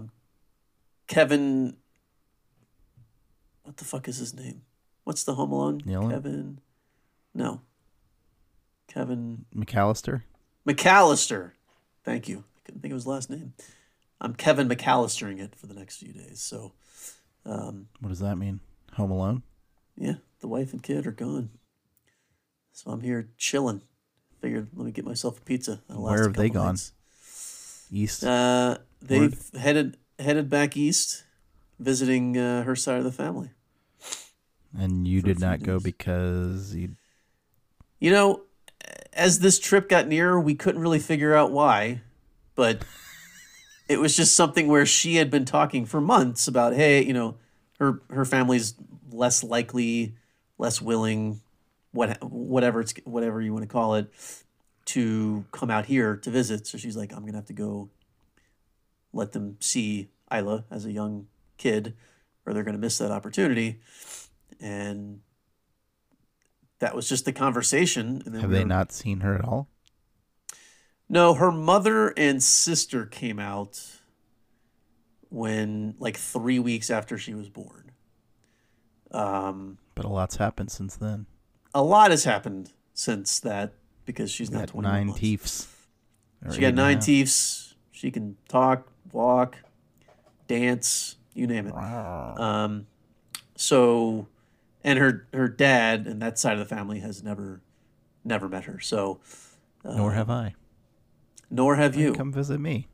Kevin. What the fuck is his name? What's the Home Alone? Nealon? Kevin. No. Kevin McAllister. McAllister. Thank you. I couldn't think of his last name. I'm Kevin McAllistering it for the next few days. So, what does that mean? Home Alone? Yeah, the wife and kid are gone. So I'm here chilling. Figured let me get myself a pizza. Where have they gone? Nights. East. They've headed back east, visiting her side of the family. And you did not go because you. You know, as this trip got nearer, we couldn't really figure out why, but it was just something where she had been talking for months about, hey, you know, her family's less likely, less willing, whatever you want to call it, to come out here to visit. So she's like, I'm gonna have to go let them see Isla as a young kid, or they're gonna miss that opportunity. And that was just the conversation. And then have they not seen her at all? No, her mother and sister came out when, like, 3 weeks after she was born. But a lot's happened since then. A lot has happened since that because she's not 21 9 months. teeths. She got 9 teeths. She can talk, walk, dance, you name it. Wow. So, and her dad and that side of the family has never met her. So, nor have I. Nor have you. Come visit me.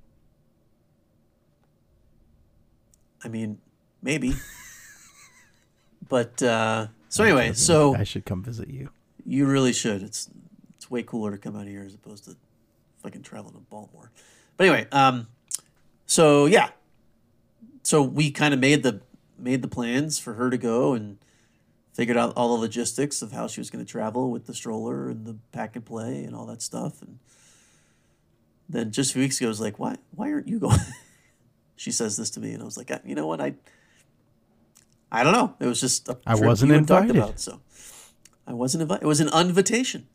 I mean, maybe. But so anyway, so I should come visit you. You really should. It's way cooler to come out here as opposed to fucking traveling to Baltimore. But anyway, so yeah, so we kind of made the plans for her to go and figured out all the logistics of how she was going to travel with the stroller and the pack and play and all that stuff. And then just a few weeks ago, I was like, why aren't you going? She says this to me, and I was like, you know what, I don't know. It was just a I wasn't invited. About, so I wasn't invited. It was an invitation.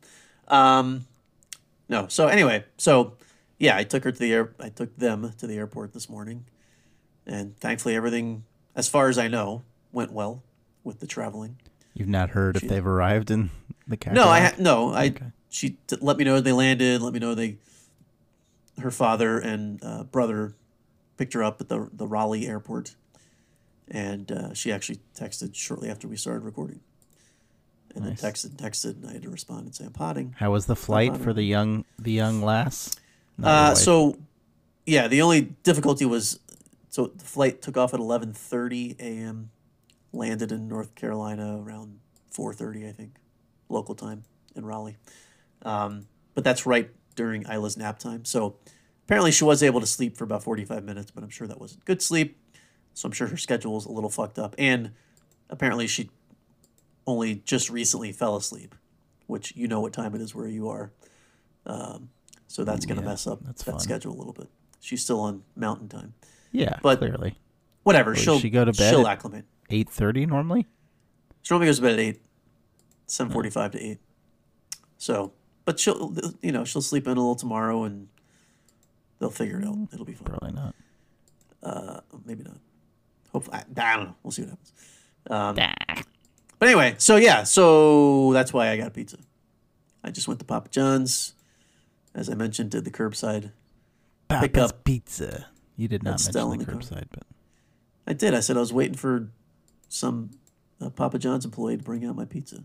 No. So anyway, so yeah, I took them to the airport this morning, and thankfully everything, as far as I know, went well with the traveling. You've not heard if they've arrived in the Cadillac? No. She let me know they landed. Let me know her father and brother picked her up at the Raleigh airport. And she actually texted shortly after we started recording. And nice. Then texted, and I had to respond and say, I'm potting. How was the flight for the young lass? So, yeah, the only difficulty was, so the flight took off at 11:30 a.m., landed in North Carolina around 4:30, I think, local time in Raleigh. But that's right during Isla's nap time. So apparently she was able to sleep for about 45 minutes, but I'm sure that wasn't good sleep. So I'm sure her schedule is a little fucked up. And apparently she only just recently fell asleep, which you know what time it is where you are. So that's going to mess up that schedule a little bit. She's still on mountain time. Yeah, but clearly. Whatever. She go to bed she'll acclimate. 8:30 normally? She normally goes to bed at 8, 7:45 to 8. So, but she'll sleep in a little tomorrow and they'll figure it out. It'll be fine. Probably not. Maybe not. Hopefully, I don't know. We'll see what happens. But anyway, so that's why I got pizza. I just went to Papa John's, as I mentioned, did the curbside Papa's Pizza. You did not mention Stella the curbside, but I did. I said I was waiting for some Papa John's employee to bring out my pizza.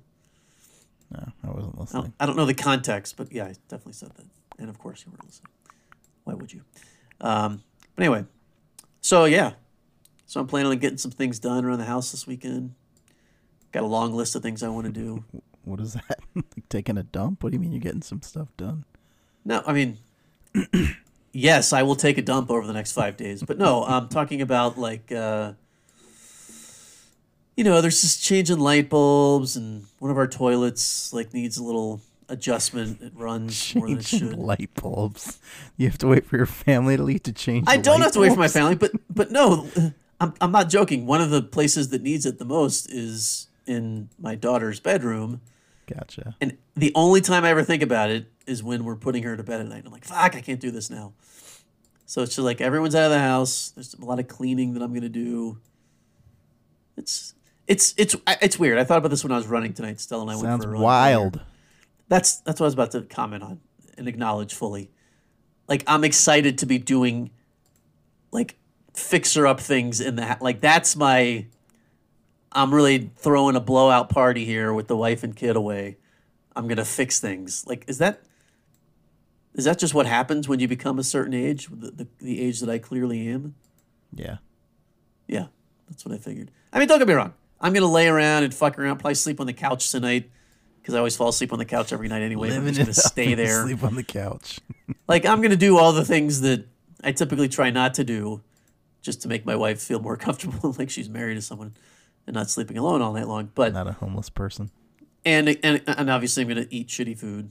No, I wasn't listening. I don't know the context, but yeah, I definitely said that. And of course, you weren't listening. Why would you? But anyway, so yeah. So I'm planning on getting some things done around the house this weekend. Got a long list of things I want to do. What is that? Like taking a dump? What do you mean you're getting some stuff done? No, I mean, yes, I will take a dump over the next 5 days. But no, I'm talking about like, there's just changing light bulbs, and one of our toilets like needs a little adjustment. It runs more than it should. Light bulbs. You have to wait for your family to leave to change. I don't have to wait for my family, but no, I'm not joking. One of the places that needs it the most is in my daughter's bedroom. Gotcha. And the only time I ever think about it is when we're putting her to bed at night. I'm like, fuck, I can't do this now. So it's just like everyone's out of the house. There's a lot of cleaning that I'm gonna do. It's weird. I thought about this when I was running tonight. Stella and I went for a run. Sounds wild. That's what I was about to comment on and acknowledge fully. Like, I'm excited to be doing like fixer up things in the like that's my. I'm really throwing a blowout party here with the wife and kid away. I'm gonna fix things. Like, is that just what happens when you become a certain age? The age that I clearly am. Yeah. Yeah, that's what I figured. I mean, don't get me wrong. I'm gonna lay around and fuck around, probably sleep on the couch tonight, because I always fall asleep on the couch every night anyway. I'm just gonna stay there, sleep on the couch. Like, I'm gonna do all the things that I typically try not to do, just to make my wife feel more comfortable, like she's married to someone and not sleeping alone all night long. But not a homeless person. And obviously I'm going to eat shitty food.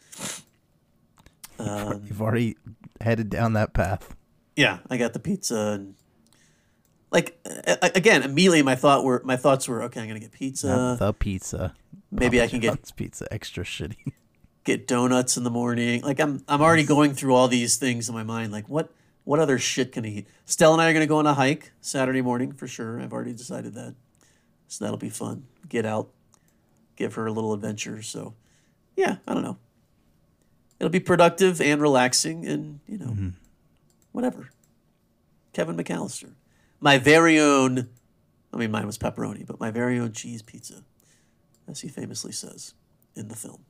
You've already headed down that path. Yeah, I got the pizza. And like, again, immediately my thoughts were, okay, I'm going to get pizza. Not the pizza. Maybe I can get pizza extra shitty. Get donuts in the morning. Like, I'm already going through all these things in my mind. Like, what other shit can I eat? Stella and I are going to go on a hike Saturday morning for sure. I've already decided that. So that'll be fun. Get out, give her a little adventure. So, yeah, I don't know. It'll be productive and relaxing and, whatever. Kevin McAllister. My very own, I mean, mine was pepperoni, but my very own cheese pizza, as he famously says in the film.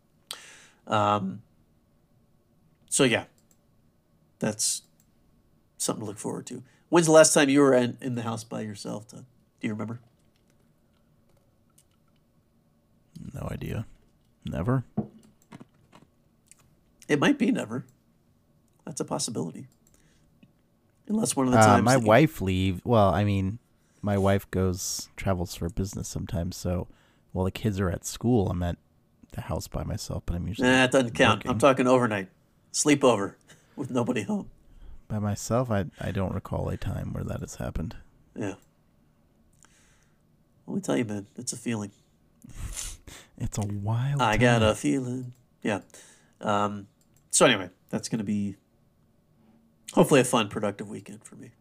So, yeah, that's something to look forward to. When's the last time you were in the house by yourself, Todd? Do you remember? No idea. Never. It might be never. That's a possibility. Unless one of the times my wife leaves. Well, I mean, my wife travels for business sometimes. So, while the kids are at school, I'm at the house by myself. But I'm usually that doesn't count. I'm talking overnight, sleepover with nobody home. By myself, I don't recall a time where that has happened. Yeah. Let me tell you, man, it's a feeling. It's a wild I got a feeling. Yeah. So anyway, that's going to be hopefully a fun, productive weekend for me.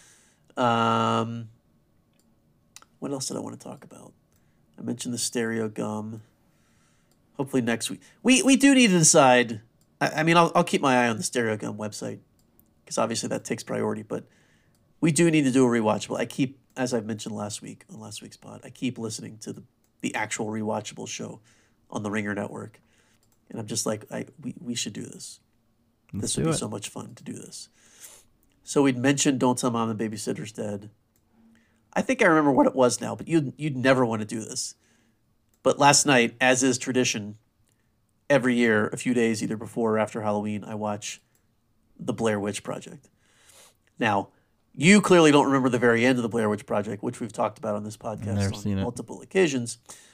What else did I want to talk about? I mentioned the stereo gum. Hopefully next week. We do need to decide. I mean, I'll keep my eye on the stereo gum website because obviously that takes priority, but we do need to do a rewatchable. As I've mentioned last week on last week's pod, I keep listening to the actual rewatchable show on the Ringer Network. And I'm just like, we should do this. This would be so much fun to do this. So we'd mentioned Don't Tell Mom the Babysitter's Dead. I think I remember what it was now, but you'd never want to do this. But last night, as is tradition, every year, a few days either before or after Halloween, I watch The Blair Witch Project. Now, you clearly don't remember the very end of The Blair Witch Project, which we've talked about on this podcast on multiple occasions.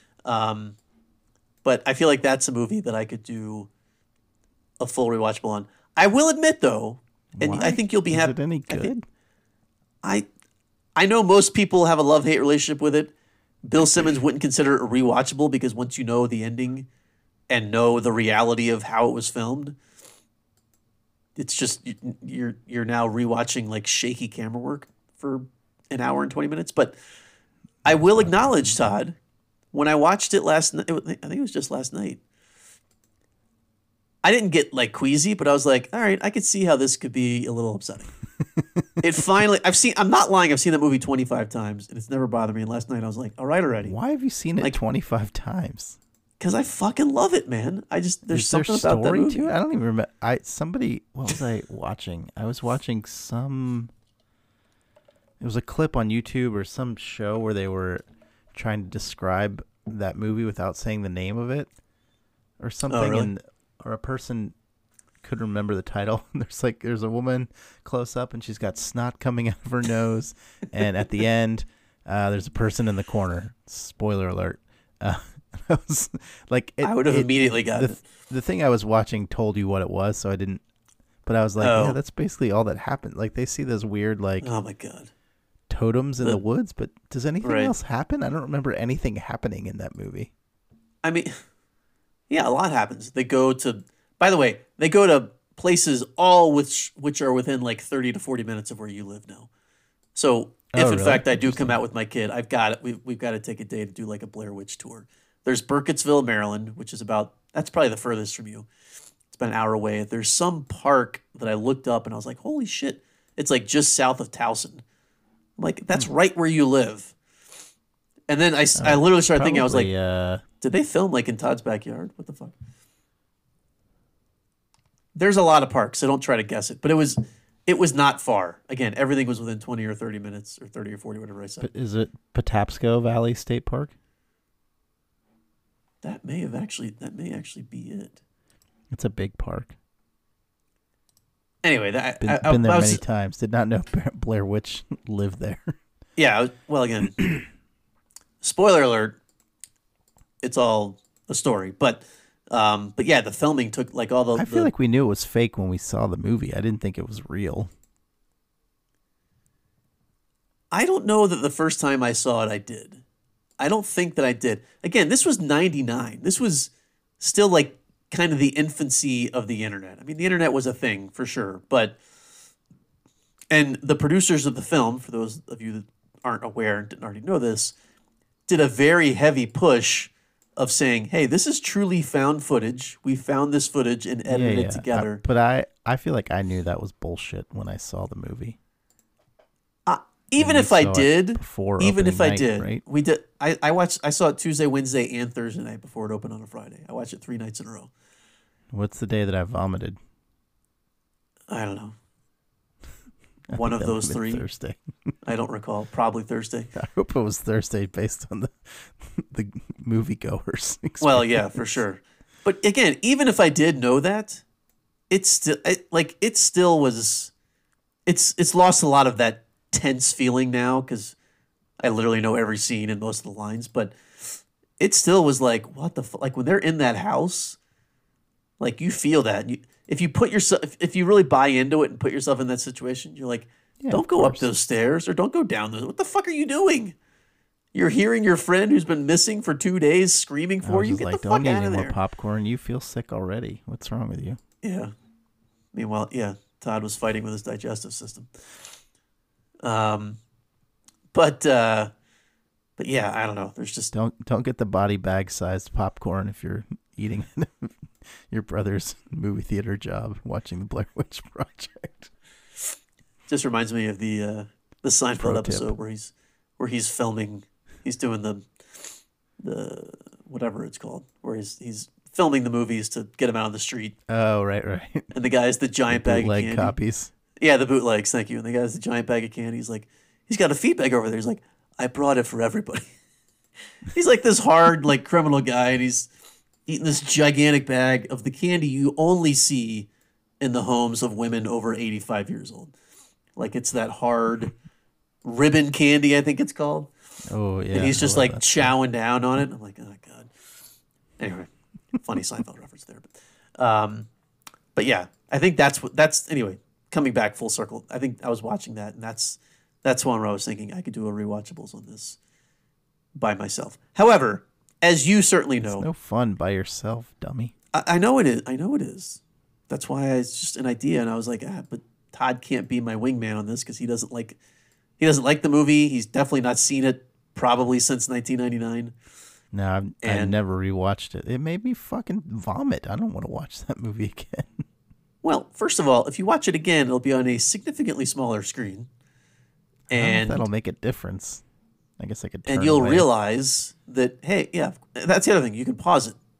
But I feel like that's a movie that I could do a full rewatchable on. I will admit, though, and I think you'll be happy. Is it any good? I know most people have a love-hate relationship with it. Bill Simmons wouldn't consider it rewatchable because once you know the ending and know the reality of how it was filmed, it's just you're now rewatching like shaky camera work for an hour and 20 minutes. But I will acknowledge, Todd, when I watched it last night, I think it was just last night, I didn't get like queasy, but I was like, all right, I could see how this could be a little upsetting. I'm not lying, I've seen that movie 25 times and it's never bothered me. And last night I was like, all right already. Why have you seen it 25 times? because I fucking love it, man. There's Is there something about that movie. To it? I don't even remember. What was I watching? I was watching some. It was a clip on YouTube or some show where they were trying to describe that movie without saying the name of it, or something, oh, really? or a person could remember the title. There's a woman close up and she's got snot coming out of her nose, and at the end, there's a person in the corner. Spoiler alert. I was like, I would have immediately gotten it. The thing I was watching told you what it was, so I didn't. But I was like, yeah, that's basically all that happened. Like, they see this weird, like, oh my god, totems in the woods, but does anything else happen? I don't remember anything happening in that movie. I mean, yeah, a lot happens. They go to, by the way, they go to places all which are within like 30 to 40 minutes of where you live now. So if in fact I do come out with my kid, I've got it. We've got to take a day to do like a Blair Witch tour. There's Burkittsville, Maryland, which is that's probably the furthest from you. It's about an hour away. There's some park that I looked up and I was like, holy shit. It's like just south of Towson. I'm like, that's right where you live. And then I literally started thinking, I was like, did they film like in Todd's backyard? What the fuck? There's a lot of parks, so don't try to guess it. But it was not far. Again, everything was within 20 or 30 minutes, or 30 or 40, whatever I said. But is it Patapsco Valley State Park? That may actually be it. It's a big park. Anyway, been there many times. Did not know Blair Witch lived there. Yeah, well, again, spoiler alert. It's all a story, but yeah, the filming took like all the. I feel like we knew it was fake when we saw the movie. I didn't think it was real. I don't know that the first time I saw it, I did. I don't think that I did. Again, this was 99. This was still like kind of the infancy of the internet. I mean, the internet was a thing for sure, and the producers of the film, for those of you that aren't aware and didn't already know this, did a very heavy push of saying, hey, this is truly found footage. We found this footage and edited it together. But I feel like I knew that was bullshit when I saw the movie. Even if I did, right? we did. I saw it Tuesday, Wednesday, and Thursday night before it opened on a Friday. I watched it 3 nights in a row. What's the day that I vomited? I don't know. One of those 3. Thursday. I don't recall. Probably Thursday. I hope it was Thursday based on the moviegoers. Well, yeah, for sure. But again, even if I did know that, it's lost a lot of that tense feeling now because I literally know every scene and most of the lines. But it still was like, what the fuck? Like when they're in that house, like you feel that. If you really buy into it and put yourself in that situation, you're like, don't go up those stairs or don't go down those. What the fuck are you doing? You're hearing your friend who's been missing for 2 days screaming for you. Get the fuck out of there. Don't eat more popcorn. You feel sick already. What's wrong with you? Yeah. Meanwhile, Todd was fighting with his digestive system. But yeah, I don't know. There's just don't get the body bag sized popcorn if you're eating your brother's movie theater job watching the Blair Witch Project. Just reminds me of the Seinfeld episode where he's filming. He's doing the whatever it's called, where he's filming the movies to get them out on the street. Oh, right. And the guy has the giant bag of candy. Copies. Yeah, the bootlegs. Thank you. And the guy has the giant bag of candy. He's like, he's got a feed bag over there. He's like, I brought it for everybody. He's like this hard, like criminal guy, and he's eating this gigantic bag of the candy you only see in the homes of women over 85 years old. Like it's that hard ribbon candy, I think it's called. Oh yeah. And he's just like chowing down on it. I'm like, oh god. Anyway, funny Seinfeld reference there, but yeah, I think that's anyway. Coming back full circle, I think I was watching that, and that's one where I was thinking I could do a rewatchables on this by myself. However, as you certainly know, it's no fun by yourself, dummy. I know it is. I know it is. That's why it's just an idea, and I was like, but Todd can't be my wingman on this because he doesn't like the movie. He's definitely not seen it probably since 1999. No, I've never rewatched it. It made me fucking vomit. I don't want to watch that movie again. Well, first of all, if you watch it again, it'll be on a significantly smaller screen. And that'll make a difference. I guess I could turn and you'll away. realize that, hey, yeah, that's the other thing. You can pause it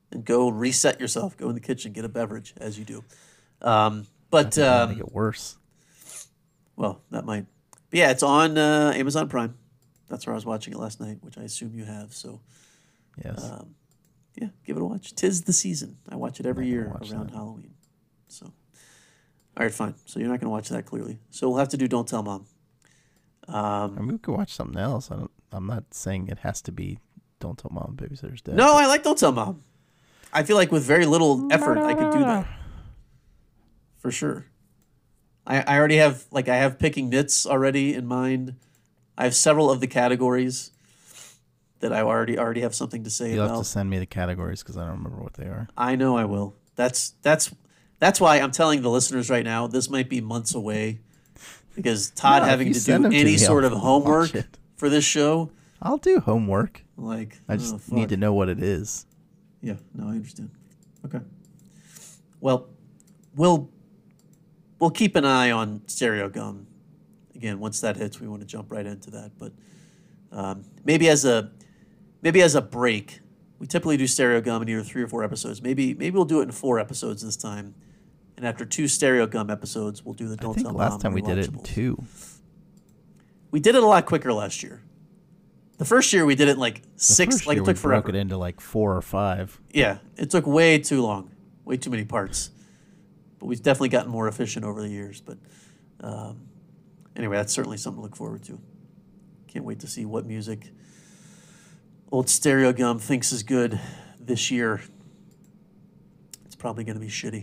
and go reset yourself. Go in the kitchen, get a beverage as you do. But make it worse. Well, that might. But yeah, it's on Amazon Prime. That's where I was watching it last night, which I assume you have. So, yes. Yeah, give it a watch. 'Tis the season. I watch it every year around Halloween. So, all right, fine. So you're not going to watch that clearly. So we'll have to do Don't Tell Mom. I mean, we could watch something else. I'm not saying it has to be Don't Tell Mom, Babysitter's Dead. No, I like Don't Tell Mom. I feel like with very little effort, I could do that. For sure. I already have, I have Picking Nits already in mind. I have several of the categories that I already have something to say about. You'll have to send me the categories because I don't remember what they are. I know I will. That's why I'm telling the listeners right now, this might be months away because Todd having to do any sort of homework for this show. I'll do homework. I just need to know what it is. Yeah, no, I understand. Okay. Well, we'll keep an eye on Stereo Gum. Again, once that hits, we want to jump right into that. But maybe as a break, we typically do Stereo Gum in either 3 or 4 episodes. Maybe we'll do it in 4 episodes this time. And after 2 Stereo Gum episodes, we'll do the Don't Tell Mom. Last time we did it in 2. We did it a lot quicker last year. The first year we did it in 6. It took forever. We broke it into 4 or 5. Yeah, it took way too long, way too many parts. But we've definitely gotten more efficient over the years. But anyway, that's certainly something to look forward to. Can't wait to see what music old Stereo Gum thinks is good this year. It's probably going to be shitty.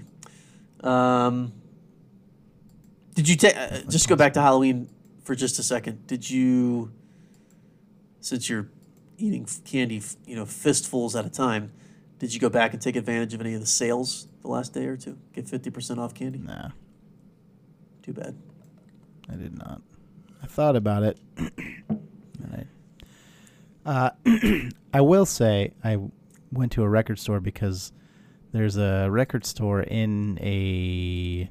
Did you just go back to Halloween for just a second? Did you, since you're eating candy, fistfuls at a time, did you go back and take advantage of any of the sales the last day or two? Get 50% off candy? Nah. Too bad. I did not. I thought about it. I will say I went to a record store because there's a record store in a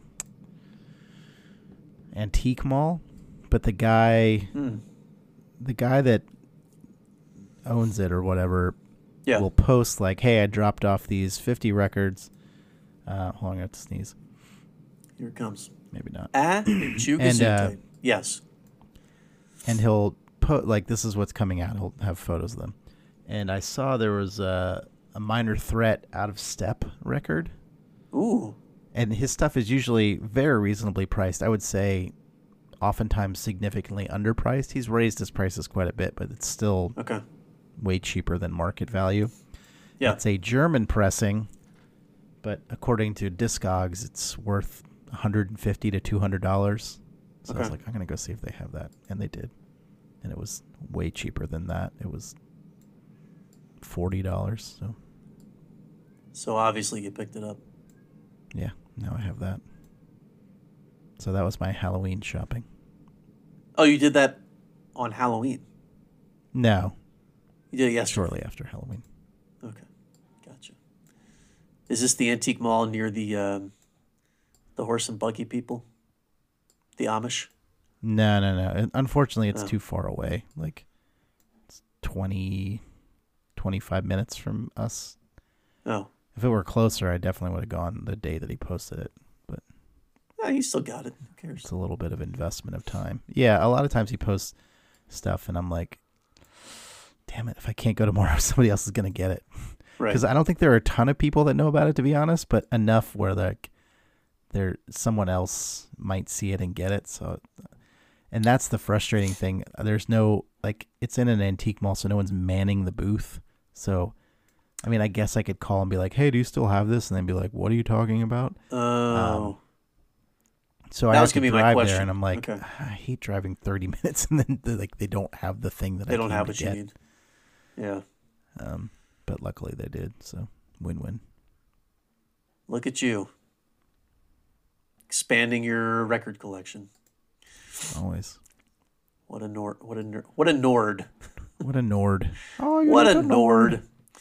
antique mall, but the guy that owns it or whatever will post hey, I dropped off these 50 records. Hold on, I have to sneeze. Here it comes. Maybe not. And yes. And he'll put this is what's coming out. He'll have photos of them. And I saw there was a Minor Threat Out of Step record. Ooh. And his stuff is usually very reasonably priced. I would say oftentimes significantly underpriced. He's raised his prices quite a bit, but it's still way cheaper than market value. Yeah. It's a German pressing, but according to Discogs, it's worth $150 to $200. So I was like, I'm going to go see if they have that. And they did. And it was way cheaper than that. It was $40. So obviously you picked it up. Yeah, now I have that. So that was my Halloween shopping. Oh, you did that on Halloween? No. You did it yesterday? Shortly after Halloween. Okay, gotcha. Is this the antique mall near the horse and buggy people? The Amish? No. Unfortunately, it's too far away. It's 25 minutes from us. Oh. If it were closer, I definitely would have gone the day that he posted it. But you still got it. Who cares? It's a little bit of investment of time. Yeah, a lot of times he posts stuff, and I'm like, damn it, if I can't go tomorrow, somebody else is going to get it. Right. Because I don't think there are a ton of people that know about it, to be honest, but enough where someone else might see it and get it. So, and that's the frustrating thing. There's no, it's in an antique mall, so no one's manning the booth. So, I mean, I guess I could call and be like, hey, do you still have this? And then be like, what are you talking about? Oh. So I have to drive there, and I'm like, I hate driving 30 minutes, and then they don't have the thing that they don't have what you need. Yeah. But luckily they did, so win-win. Look at you. Expanding your record collection. Always. What a nord. What a nord. What a nord. Oh, what a nord.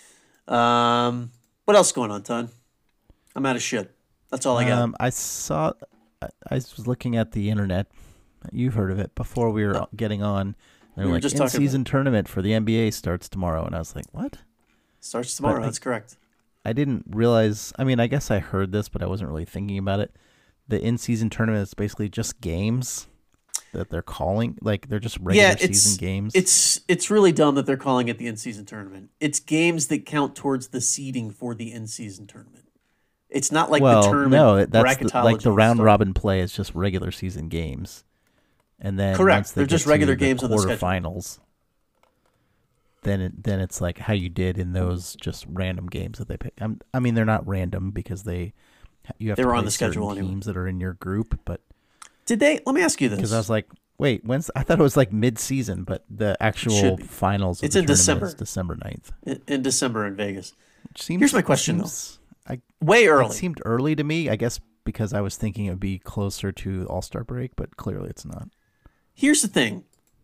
What else going on, Todd? I'm out of shit. That's all I got. I was looking at the internet. You've heard of it before we were getting on. They're like, in-season tournament for the NBA starts tomorrow. And I was like, what? Starts tomorrow. That's correct. I didn't realize. I mean, I guess I heard this, but I wasn't really thinking about it. The in-season tournament is basically just games that they're calling, like they're just regular season games. It's really dumb that they're calling it the in-season tournament. It's games that count towards the seeding for the in-season tournament. It's not like the tournament. No, that's like the round robin play is just regular season games, and then correct, they're just regular games on the quarterfinals. Then it's like how you did in those just random games that they pick. I mean, they're not random because you have to play on the schedule anyway. Teams that are in your group, but did they? Let me ask you this, because I was like, wait, when's? I thought it was like mid-season, but the actual finals. It's in December. It's December 9th. In December in Vegas. Here's my question though. Way early. It seemed early to me, I guess, because I was thinking it would be closer to All-Star break, but clearly it's not. Here's the thing.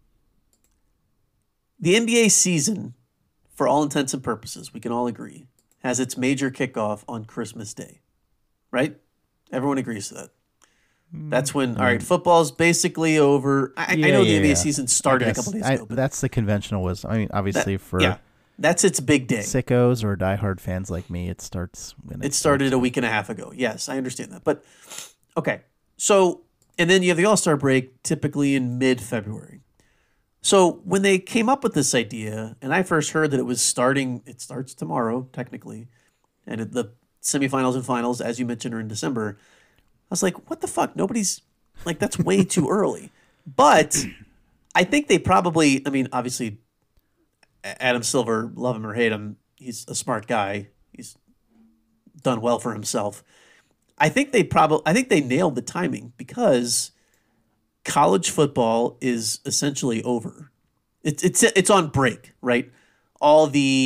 The NBA season, for all intents and purposes, we can all agree, has its major kickoff on Christmas Day, right? Everyone agrees to that. That's when, all right, football's basically over. I know the NBA season started a couple days ago. But that's the conventional wisdom. I mean, obviously that's its big day. Sickos or diehard fans like me, it starts when it started a week and a half ago. Yes, I understand that. But, okay. So, and then you have the All-Star break typically in mid-February. So when they came up with this idea, and I first heard that it starts tomorrow, technically, and the semifinals and finals, as you mentioned, are in December, I was like, what the fuck? Nobody's, like, that's way too early. But I think they probably, I mean, obviously, Adam Silver, love him or hate him, he's a smart guy. He's done well for himself. I think they nailed the timing because college football is essentially over. It's on break, right? I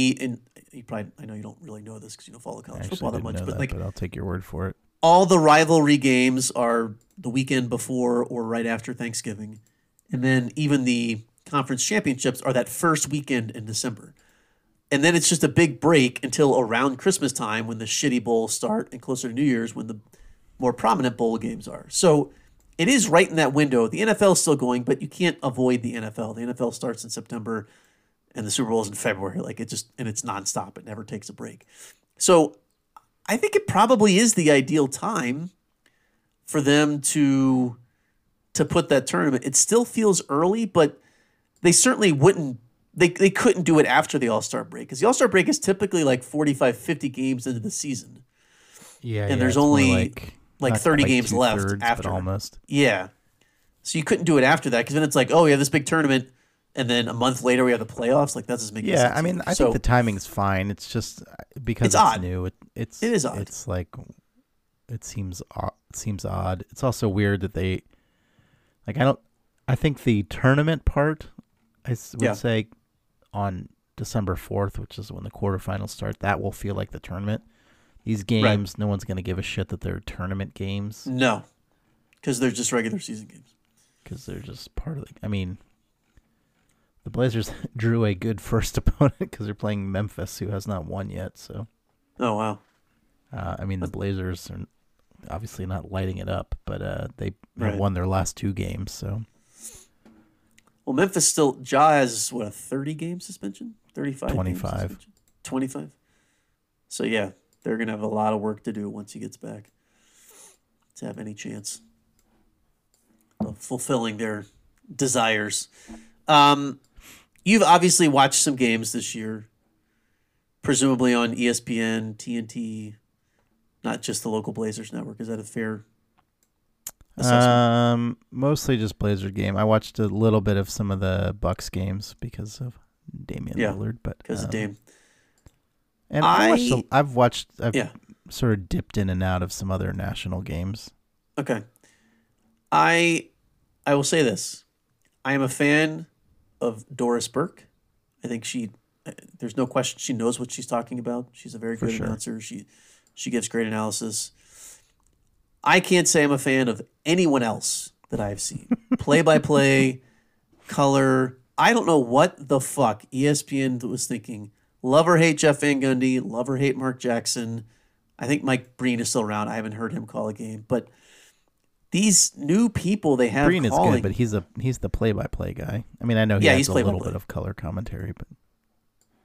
know you don't really know this because you don't follow college football that much, but I'll take your word for it. All the rivalry games are the weekend before or right after Thanksgiving, and then even the conference championships are that first weekend in December, and then it's just a big break until around Christmas time when the shitty bowls start, and closer to New Year's when the more prominent bowl games are. So it is right in that window. The NFL is still going, but you can't avoid the NFL. The NFL starts in September, and the Super Bowl is in February. Like it's nonstop. It never takes a break. So I think it probably is the ideal time for them to put that tournament. It still feels early, but they certainly wouldn't. They couldn't do it after the All-Star break because the All-Star break is typically like 45, 50 games into the season. Yeah, and there's only like 30 games left after. Almost. Yeah. So you couldn't do it after that because then it's like, oh, we have this big tournament, and then a month later we have the playoffs. Like that doesn't make sense. Yeah, I mean, I think the timing's fine. It's just because it's odd. New. It is odd. It's like it seems odd. It's also weird that they I think the tournament part, I would say on December 4th, which is when the quarterfinals start, that will feel like the tournament. These games, no one's going to give a shit that they're tournament games. No, because they're just regular season games. Because they're just part of I mean, the Blazers drew a good first opponent because they're playing Memphis, who has not won yet. So, oh wow. I mean, the Blazers are obviously not lighting it up, but they have won their last two games. So, well, Memphis still has a 30-game suspension, 35, 25, 25. So yeah. They're going to have a lot of work to do once he gets back to have any chance of fulfilling their desires. You've obviously watched some games this year, presumably on ESPN, TNT, not just the local Blazers network. Is that a fair assessment? Mostly just Blazer game. I watched a little bit of some of the Bucks games because of Damian Lillard, but because of Dame. And I've sort of dipped in and out of some other national games. Okay. I will say this. I am a fan of Doris Burke. I think there's no question she knows what she's talking about. She's a very good announcer. She gives great analysis. I can't say I'm a fan of anyone else that I've seen. Play-by-play, color. I don't know what the fuck ESPN was thinking. Love or hate Jeff Van Gundy. Love or hate Mark Jackson. I think Mike Breen is still around. I haven't heard him call a game. But these new people they have Breen calling, is good, but he's the play-by-play guy. I mean, I know he has a little bit of color commentary. But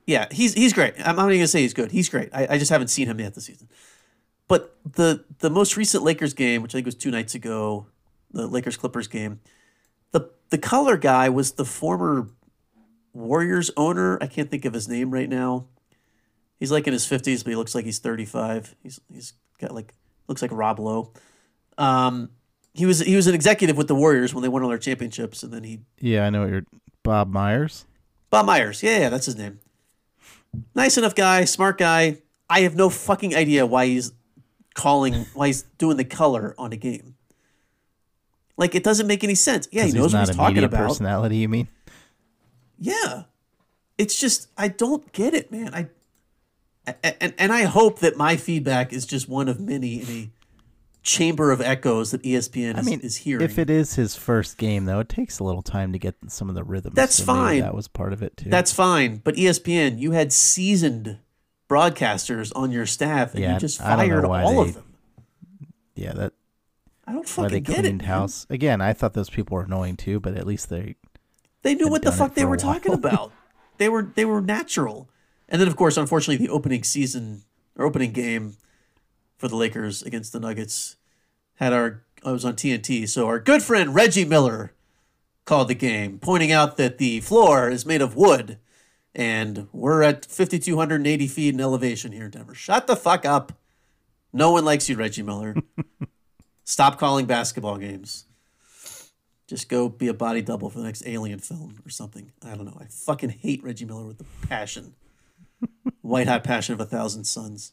Yeah, he's great. I'm not even gonna say he's good. He's great. I just haven't seen him yet this season. But the most recent Lakers game, which I think was 2 nights ago, the Lakers Clippers game, the color guy was the former Warriors owner. I can't think of his name right now. He's like in his 50s, but he looks like he's 35. He's got like looks like Rob Lowe. He was an executive with the Warriors when they won all their championships, and then he. Yeah, I know you're Bob Myers. Bob Myers, yeah, that's his name. Nice enough guy, smart guy. I have no fucking idea why he's doing the color on a game. Like, it doesn't make any sense. Yeah, he knows what he's talking about. Personality, you mean? Yeah, it's just I don't get it, man. And I hope that my feedback is just one of many in a chamber of echoes that ESPN is hearing. If it is his first game, though, it takes a little time to get some of the rhythms. That's fine. That was part of it too. That's fine. But ESPN, you had seasoned broadcasters on your staff, and you just fired all of them. Yeah, that. I don't fucking get it. Cleaned house again. I thought those people were annoying too, but at least they knew what the fuck they were talking about. They were natural. And then, of course, unfortunately, the opening game for the Lakers against the Nuggets I was on TNT. So our good friend Reggie Miller called the game, pointing out that the floor is made of wood, and we're at 5,280 feet in elevation here in Denver. Shut the fuck up. No one likes you, Reggie Miller. Stop calling basketball games. Just go be a body double for the next Alien film or something. I don't know. I fucking hate Reggie Miller with a passion. White hot passion of 1,000 suns.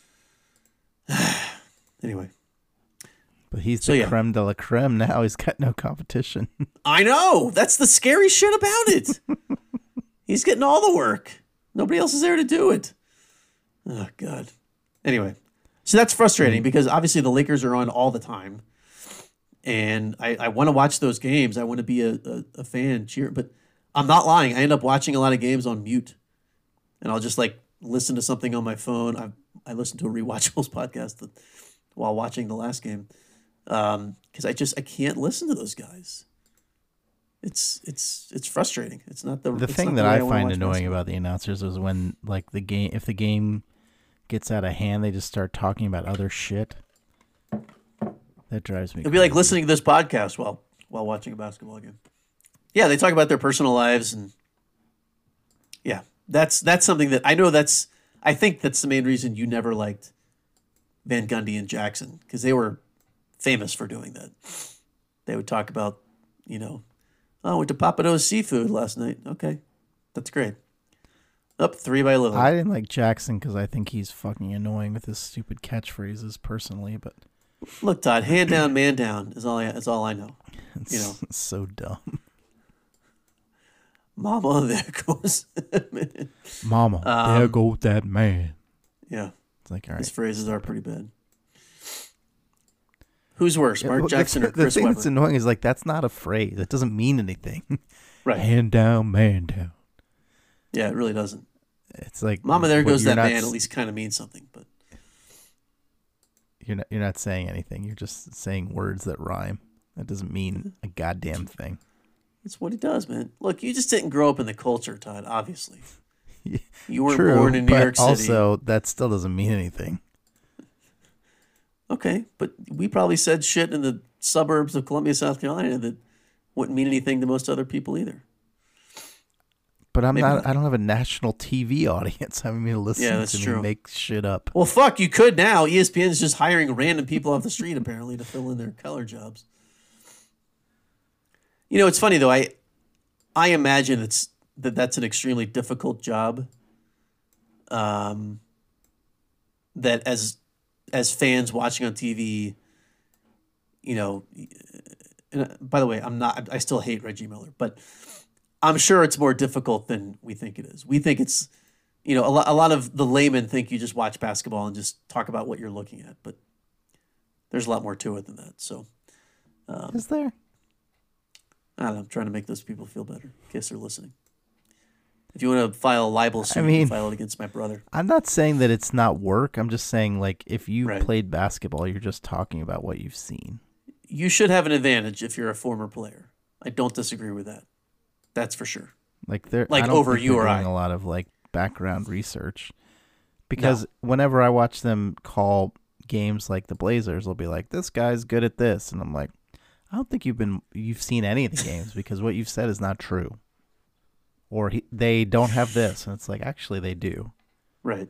Anyway. But he's the creme de la creme now. He's got no competition. I know. That's the scary shit about it. He's getting all the work. Nobody else is there to do it. Oh, God. Anyway. So that's frustrating because obviously the Lakers are on all the time. And I want to watch those games. I want to be a fan, cheer. But I'm not lying. I end up watching a lot of games on mute. And I'll just like listen to something on my phone. I listened to a Rewatchables podcast while watching the last game because I can't listen to those guys. It's frustrating. It's not the thing that I find annoying about the announcers is when like if the game gets out of hand, they just start talking about other shit. That drives me. It'd be like listening to this podcast while watching a basketball game. Yeah, they talk about their personal lives and yeah. That's something that I know I think that's the main reason you never liked Van Gundy and Jackson because they were famous for doing that. They would talk about, I went to Pappadeaux's Seafood last night. Okay, that's great. Up 3 by 11. I didn't like Jackson because I think he's fucking annoying with his stupid catchphrases personally. But look, Todd, hand down, man down is all I know. It's so dumb. Mama, there goes that man. Mama, there goes that man. Yeah. It's like, all right. His phrases are pretty bad. Who's worse, Mark Jackson or Chris Webber? The thing that's annoying is like, that's not a phrase. That doesn't mean anything. Right. Hand down, man down. Yeah, it really doesn't. It's like, Mama, there goes that man at least kind of means something. But you're not saying anything. You're just saying words that rhyme. That doesn't mean a goddamn thing. It's what he does, man. Look, you just didn't grow up in the culture, Todd, obviously. You weren't True, born in New York City. Also, that still doesn't mean anything. Okay, but we probably said shit in the suburbs of Columbia, South Carolina that wouldn't mean anything to most other people either. But I don't have a national TV audience. I mean, to listen to me make shit up. Well, fuck, you could now. ESPN's just hiring random people off the street, apparently, to fill in their color jobs. It's funny though. I imagine that's an extremely difficult job. That as fans watching on TV, and by the way, I still hate Reggie Miller, but I'm sure it's more difficult than we think it is. We think it's, a lot of the laymen think you just watch basketball and just talk about what you're looking at, but there's a lot more to it than that. So, is there? I don't know. I'm trying to make those people feel better in case they're listening. If you want to file a libel suit, you can file it against my brother. I'm not saying that it's not work. I'm just saying, like, if you played basketball, you're just talking about what you've seen. You should have an advantage if you're a former player. I don't disagree with that. That's for sure. Like, over you or I. A lot of like background research. Because whenever I watch them call games like the Blazers, they'll be like, "This guy's good at this," and I'm like, "I don't think you've seen any of the games because what you've said is not true." Or they don't have this, and it's like, actually, they do. Right.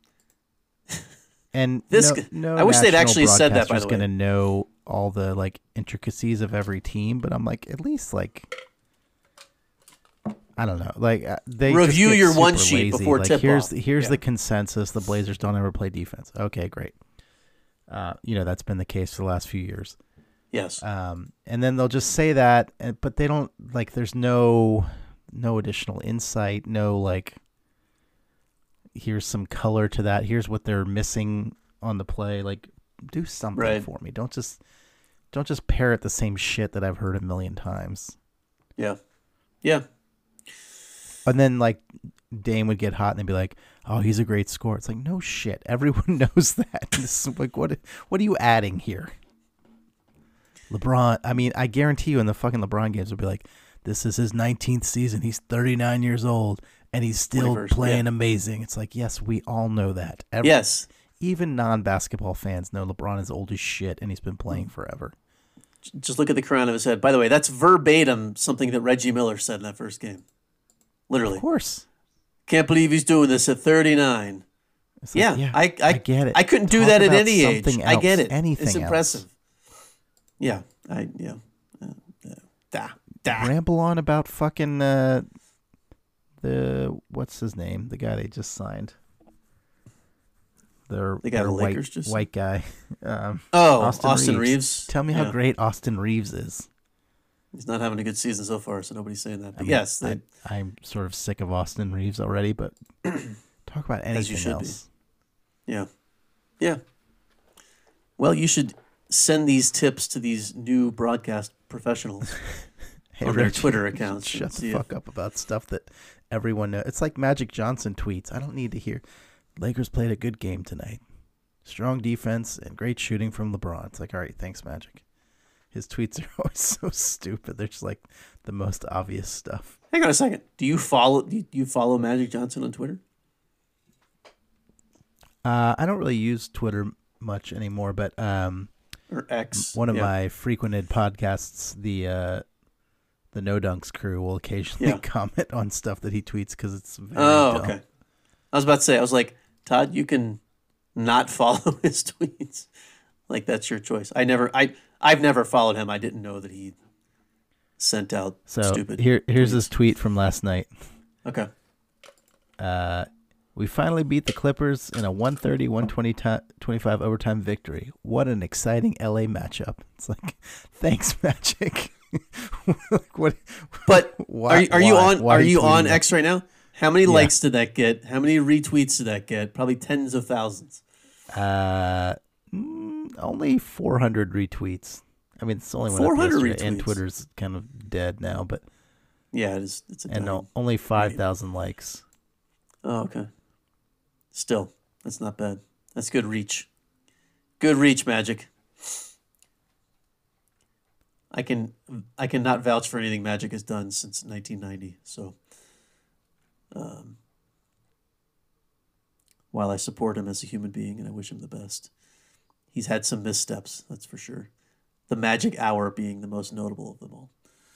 And I wish they'd actually said that. By the way, going to know all the like intricacies of every team, but I'm like, at least like, I don't know, like they review your one lazy. sheet before like, tip here's off. Here's the consensus: the Blazers don't ever play defense. Okay, great. That's been the case for the last few years. Yes. And then they'll just say that, but they don't like. There's no additional insight. No like. Here's some color to that. Here's what they're missing on the play. Like, do something for me. Don't just parrot the same shit that I've heard a million times. Yeah. Yeah. And then like Dame would get hot and they'd be like, "Oh, he's a great scorer." It's like, no shit. Everyone knows that. This is like, what are you adding here? LeBron. I mean, I guarantee you in the fucking LeBron games would be like, "This is his 19th season. He's 39 years old. And he's still playing amazing." It's like, yes, we all know that. Yes. Even non-basketball fans know LeBron is old as shit, and he's been playing forever. Just look at the crown of his head. By the way, that's verbatim something that Reggie Miller said in that first game. Literally. Of course. Can't believe he's doing this at 39. Like, I get it. I couldn't do that at any age. Else, I get it. It's impressive. Else. Yeah. Ramble on about fucking... what's his name? The guy they just signed. The guy the Lakers just white guy. Austin Reeves. Tell me how great Austin Reeves is. He's not having a good season so far, so nobody's saying that. But I'm sort of sick of Austin Reeves already. But talk about anything else. Be. Yeah. Well, you should send these tips to these new broadcast professionals. Or their Twitter accounts. Shut the fuck up about stuff that everyone knows. It's like Magic Johnson tweets. I don't need to hear. Lakers played a good game tonight. Strong defense and great shooting from LeBron. It's like, all right, thanks, Magic. His tweets are always so stupid. They're just like the most obvious stuff. Hang on a second. Do you follow Magic Johnson on Twitter? I don't really use Twitter much anymore, but or X. One of my frequented podcasts, the No Dunks crew will occasionally comment on stuff that he tweets because it's very dumb. Okay. I was about to say, I was like, Todd, you can not follow his tweets. Like, that's your choice. I've never followed him. I didn't know that he sent out stupid here's tweets. His tweet from last night. Okay. We finally beat the Clippers in a 130-125 overtime victory. What an exciting LA matchup. It's like, thanks, Magic. What? But are you on X right now? How many likes did that get? How many retweets did that get? Probably tens of thousands. Only 400 retweets. I mean, it's only 400 retweets, and Twitter's kind of dead now. But yeah, it is. It's only 5,000 likes. Oh, okay. Still, that's not bad. That's good reach. Good reach, Magic. I cannot vouch for anything Magic has done since 1990. So, while I support him as a human being and I wish him the best, he's had some missteps, that's for sure. The Magic Hour being the most notable of them all.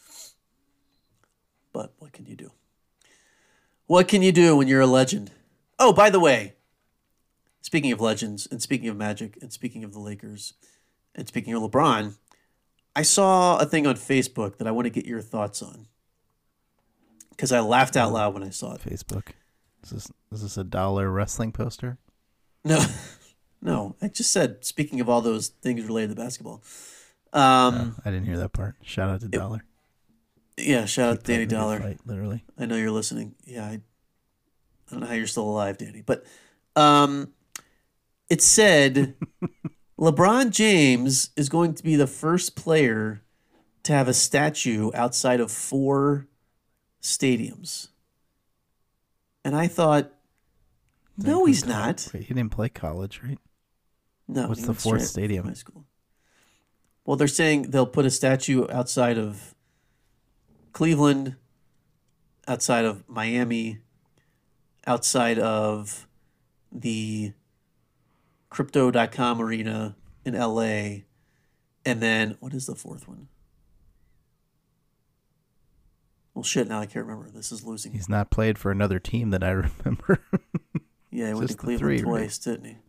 But what can you do? What can you do when you're a legend? Oh, by the way, speaking of legends and speaking of Magic and speaking of the Lakers and speaking of LeBron, I saw a thing on Facebook that I want to get your thoughts on because I laughed out loud when I saw it. Facebook. Is this a dollar wrestling poster? No. I just said, speaking of all those things related to basketball. I didn't hear that part. Shout out to Dollar. Yeah, shout out to Danny Dollar. Fight, literally. I know you're listening. Yeah, I don't know how you're still alive, Danny. But it said LeBron James is going to be the first player to have a statue outside of 4 stadiums. And I thought, no, he's not. Wait, he didn't play college, right? No. What's the 4th stadium? High school. Well, they're saying they'll put a statue outside of Cleveland, outside of Miami, outside of the Crypto.com arena in LA. And then, what is the fourth one? Well, shit, now I can't remember. This is losing. He's not played for another team that I remember. Yeah, he went to Cleveland twice, didn't he?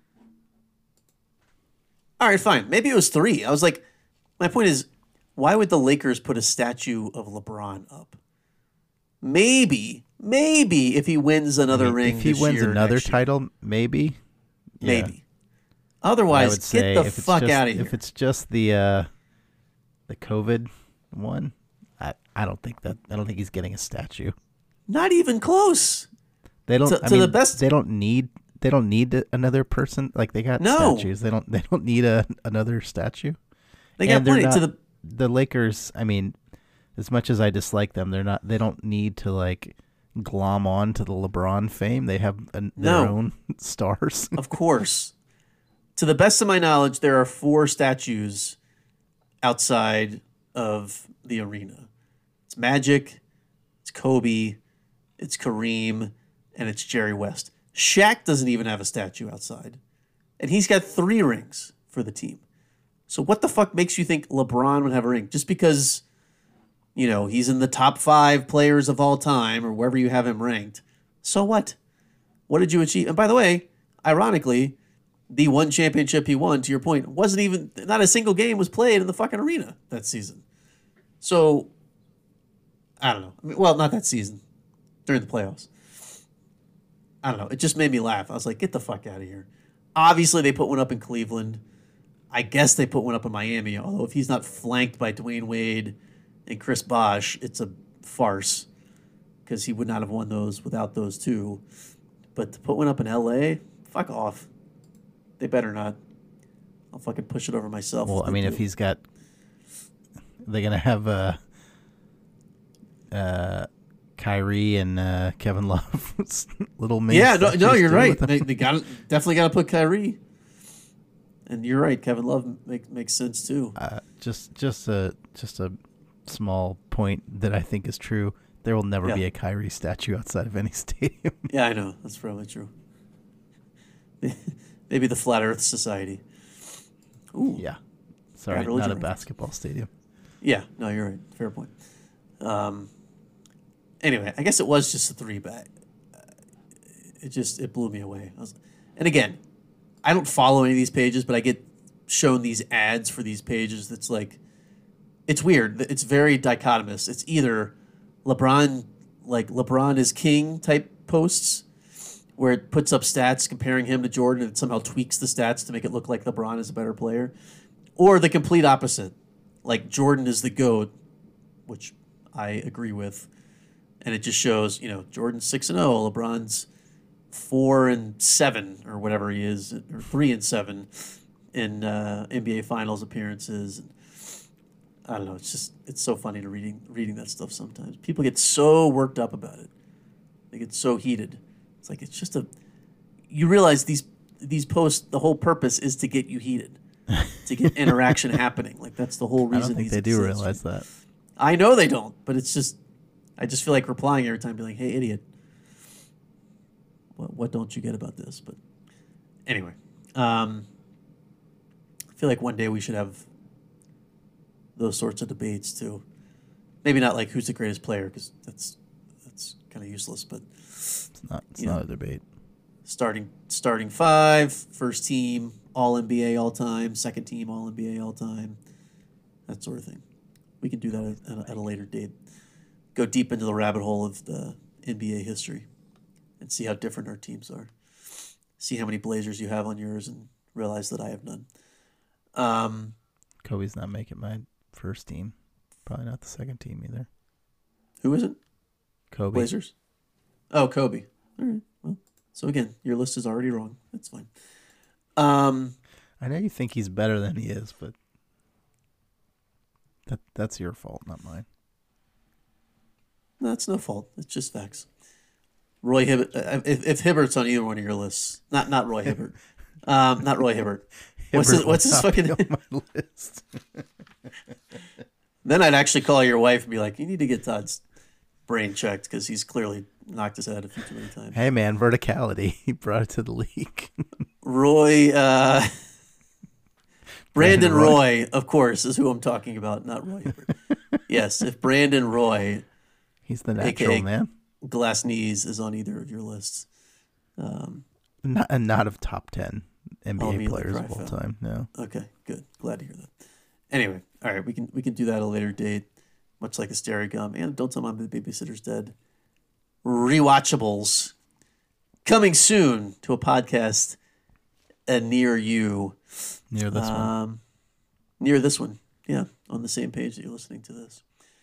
All right, fine. Maybe it was 3. I was like, my point is, why would the Lakers put a statue of LeBron up? Maybe if he wins another ring if he this wins year, another title, maybe. Maybe. Otherwise, get the fuck out of here. If it's just the COVID one, I don't think he's getting a statue. Not even close. They don't. The best. They don't need another person. Like they got statues. They don't need another statue. They got plenty. The Lakers. I mean, as much as I dislike them, they don't need to like glom on to the LeBron fame. They have their own stars. Of course. To the best of my knowledge, there are 4 statues outside of the arena. It's Magic, it's Kobe, it's Kareem, and it's Jerry West. Shaq doesn't even have a statue outside. And he's got 3 rings for the team. So what the fuck makes you think LeBron would have a ring? Just because, he's in the top 5 players of all time or wherever you have him ranked. So what? What did you achieve? And by the way, ironically, the one championship he won, to your point, not a single game was played in the fucking arena that season. So, I don't know. Well, not that season. During the playoffs. I don't know. It just made me laugh. I was like, get the fuck out of here. Obviously, they put one up in Cleveland. I guess they put one up in Miami, although if he's not flanked by Dwayne Wade and Chris Bosh, it's a farce because he would not have won those without those 2. But to put one up in L.A., fuck off. They better not. I'll fucking push it over myself. Well, I mean, if he's got... They're going to have Kyrie and Kevin Love little mini. Yeah, no, you're right. They definitely got to put Kyrie. And you're right. Kevin Love makes sense too. Just a small point that I think is true. There will never be a Kyrie statue outside of any stadium. Yeah, I know. That's probably true. Maybe the Flat Earth Society. Ooh. Yeah. Sorry, not a basketball stadium. Yeah, no, you're right. Fair point. Anyway, I guess it was just a 3, but it blew me away. And again, I don't follow any of these pages, but I get shown these ads for these pages that's like, it's weird. It's very dichotomous. It's either LeBron is king type posts where it puts up stats comparing him to Jordan and it somehow tweaks the stats to make it look like LeBron is a better player, or the complete opposite. Like Jordan is the GOAT, which I agree with. And it just shows, Jordan's 6-0, LeBron's 4-7 or whatever he is, or 3-7 in NBA Finals appearances. I don't know. It's so funny to reading that stuff sometimes. People get so worked up about it. They get so heated. It's like you realize these posts, the whole purpose is to get you heated, to get interaction happening. Like that's the whole reason. I don't think they do realize that. I know they don't, but I just feel like replying every time, being like, "Hey, idiot, what don't you get about this?" But anyway, I feel like one day we should have those sorts of debates too. Maybe not like who's the greatest player, because that's kind of useless. But it's not a debate. Starting 5, first team All NBA all time, second team All NBA all time, that sort of thing. We can do that at a later date. Go deep into the rabbit hole of the NBA history and see how different our teams are. See how many Blazers you have on yours and realize that I have none. Kobe's not making my first team. Probably not the second team either. Who is it? Kobe. Blazers? Oh, Kobe. All right. Well, so again, your list is already wrong. That's fine. I know you think he's better than he is, but that's your fault, not mine. No, it's no fault. It's just facts. Roy Hibbert. If Hibbert's on either one of your lists, not Roy Hibbert. Not Roy Hibbert. What's his fucking on my list? Then I'd actually call your wife and be like, "You need to get Todd's brain checked because he's clearly knocked his head a few too many times. Hey, man, verticality. He brought it to the league. Roy, Brandon Roy, of course, is who I'm talking about, not Roy Hibbert. Yes, if Brandon Roy, he's the natural man. Glass knees is on either of your lists. Not of top 10 NBA players of all time. No. Okay, good. Glad to hear that. Anyway, all right, we can do that at a later date, much like Stereogum and Don't Tell Mom the Babysitter's Dead. Rewatchables coming soon to a podcast near you. Near this one. Near this one. Yeah, on the same page that you're listening to this.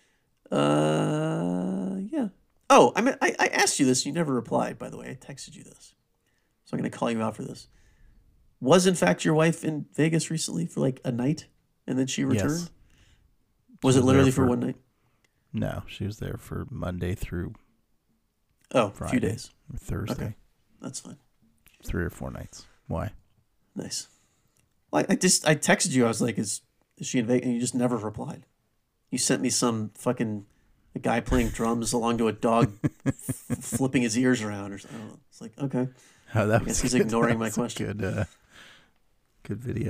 Yeah. Oh, I asked you this. You never replied, by the way. I texted you this. So I'm going to call you out for this. Was, in fact, your wife in Vegas recently for like a night and then she returned? Yes. Was it literally for one night? No, she was there for Monday through Friday, a few days. Or Thursday. Okay, that's fine. 3 or 4 nights. Why? Nice. Well, I texted you. I was like, is she in Vegas? And you just never replied. You sent me some fucking a guy playing drums along to a dog flipping his ears around or something. I don't know. It's like, okay. Oh, I guess he's ignoring my question. Good video.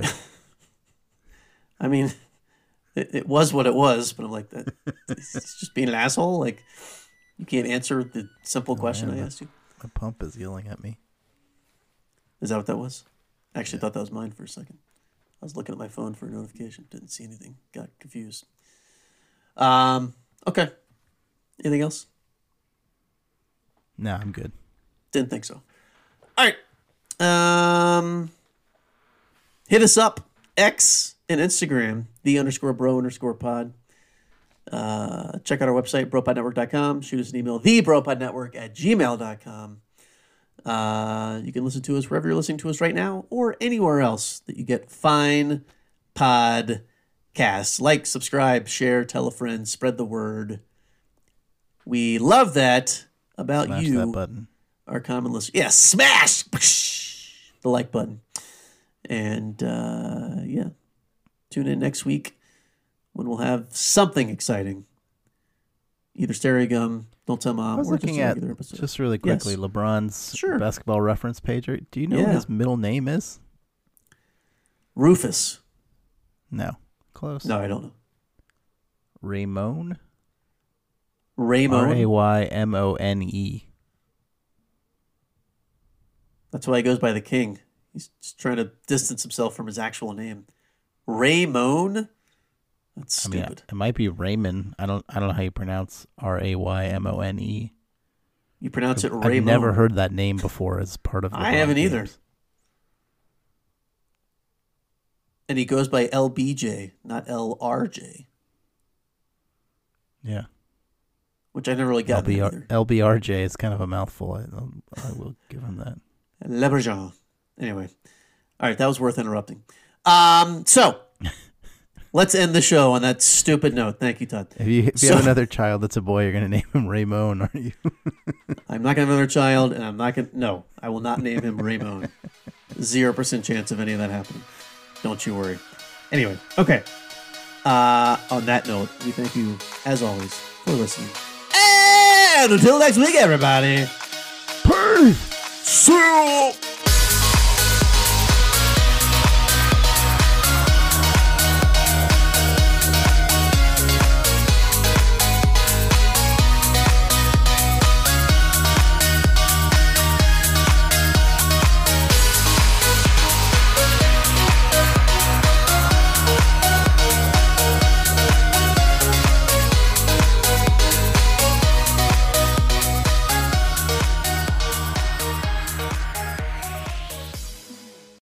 I mean, it was what it was, but I'm like, it's just being an asshole. Like, you can't answer the simple question I asked you. My pump is yelling at me. Is that what that was? I actually thought that was mine for a second. I was looking at my phone for a notification. Didn't see anything. Got confused. Okay. Anything else? No, I'm good. Didn't think so. All right. Hit us up. X and Instagram, _bro_pod. Check out our website, bropodnetwork.com. Shoot us an email, thebropodnetwork@gmail.com. You can listen to us wherever you're listening to us right now or anywhere else that you get fine podcasts. Like, subscribe, share, tell a friend, spread the word. We love that about smash you. That button. Our common listeners. Yeah, smash the like button. And yeah, tune in next week when we'll have something exciting. Either Stereogum, Don't Tell Mom, I was looking at, just really quickly, LeBron's basketball reference page. Do you know what his middle name is? Rufus. No. Close. No, I don't know. Raymone? Raymone. That's why he goes by the King. He's just trying to distance himself from his actual name. Raymone? That's stupid. I mean, it might be Raymond. I don't know how you pronounce Raymone. You pronounce it Raymond. I've never heard that name before as part of the I haven't either. And he goes by LBJ, not LRJ. Yeah. Which I never really got either. LBRJ is kind of a mouthful. I will give him that. LeBron. Anyway. All right, that was worth interrupting. So, let's end the show on that stupid note. Thank you, Todd. If you have another child that's a boy, you're going to name him Raymond, aren't you? I'm not going to have another child, and I'm not going to... No, I will not name him Raymond. 0% chance of any of that happening. Don't you worry. Anyway, okay. On that note, we thank you, as always, for listening. And until next week, everybody. Peace! See you!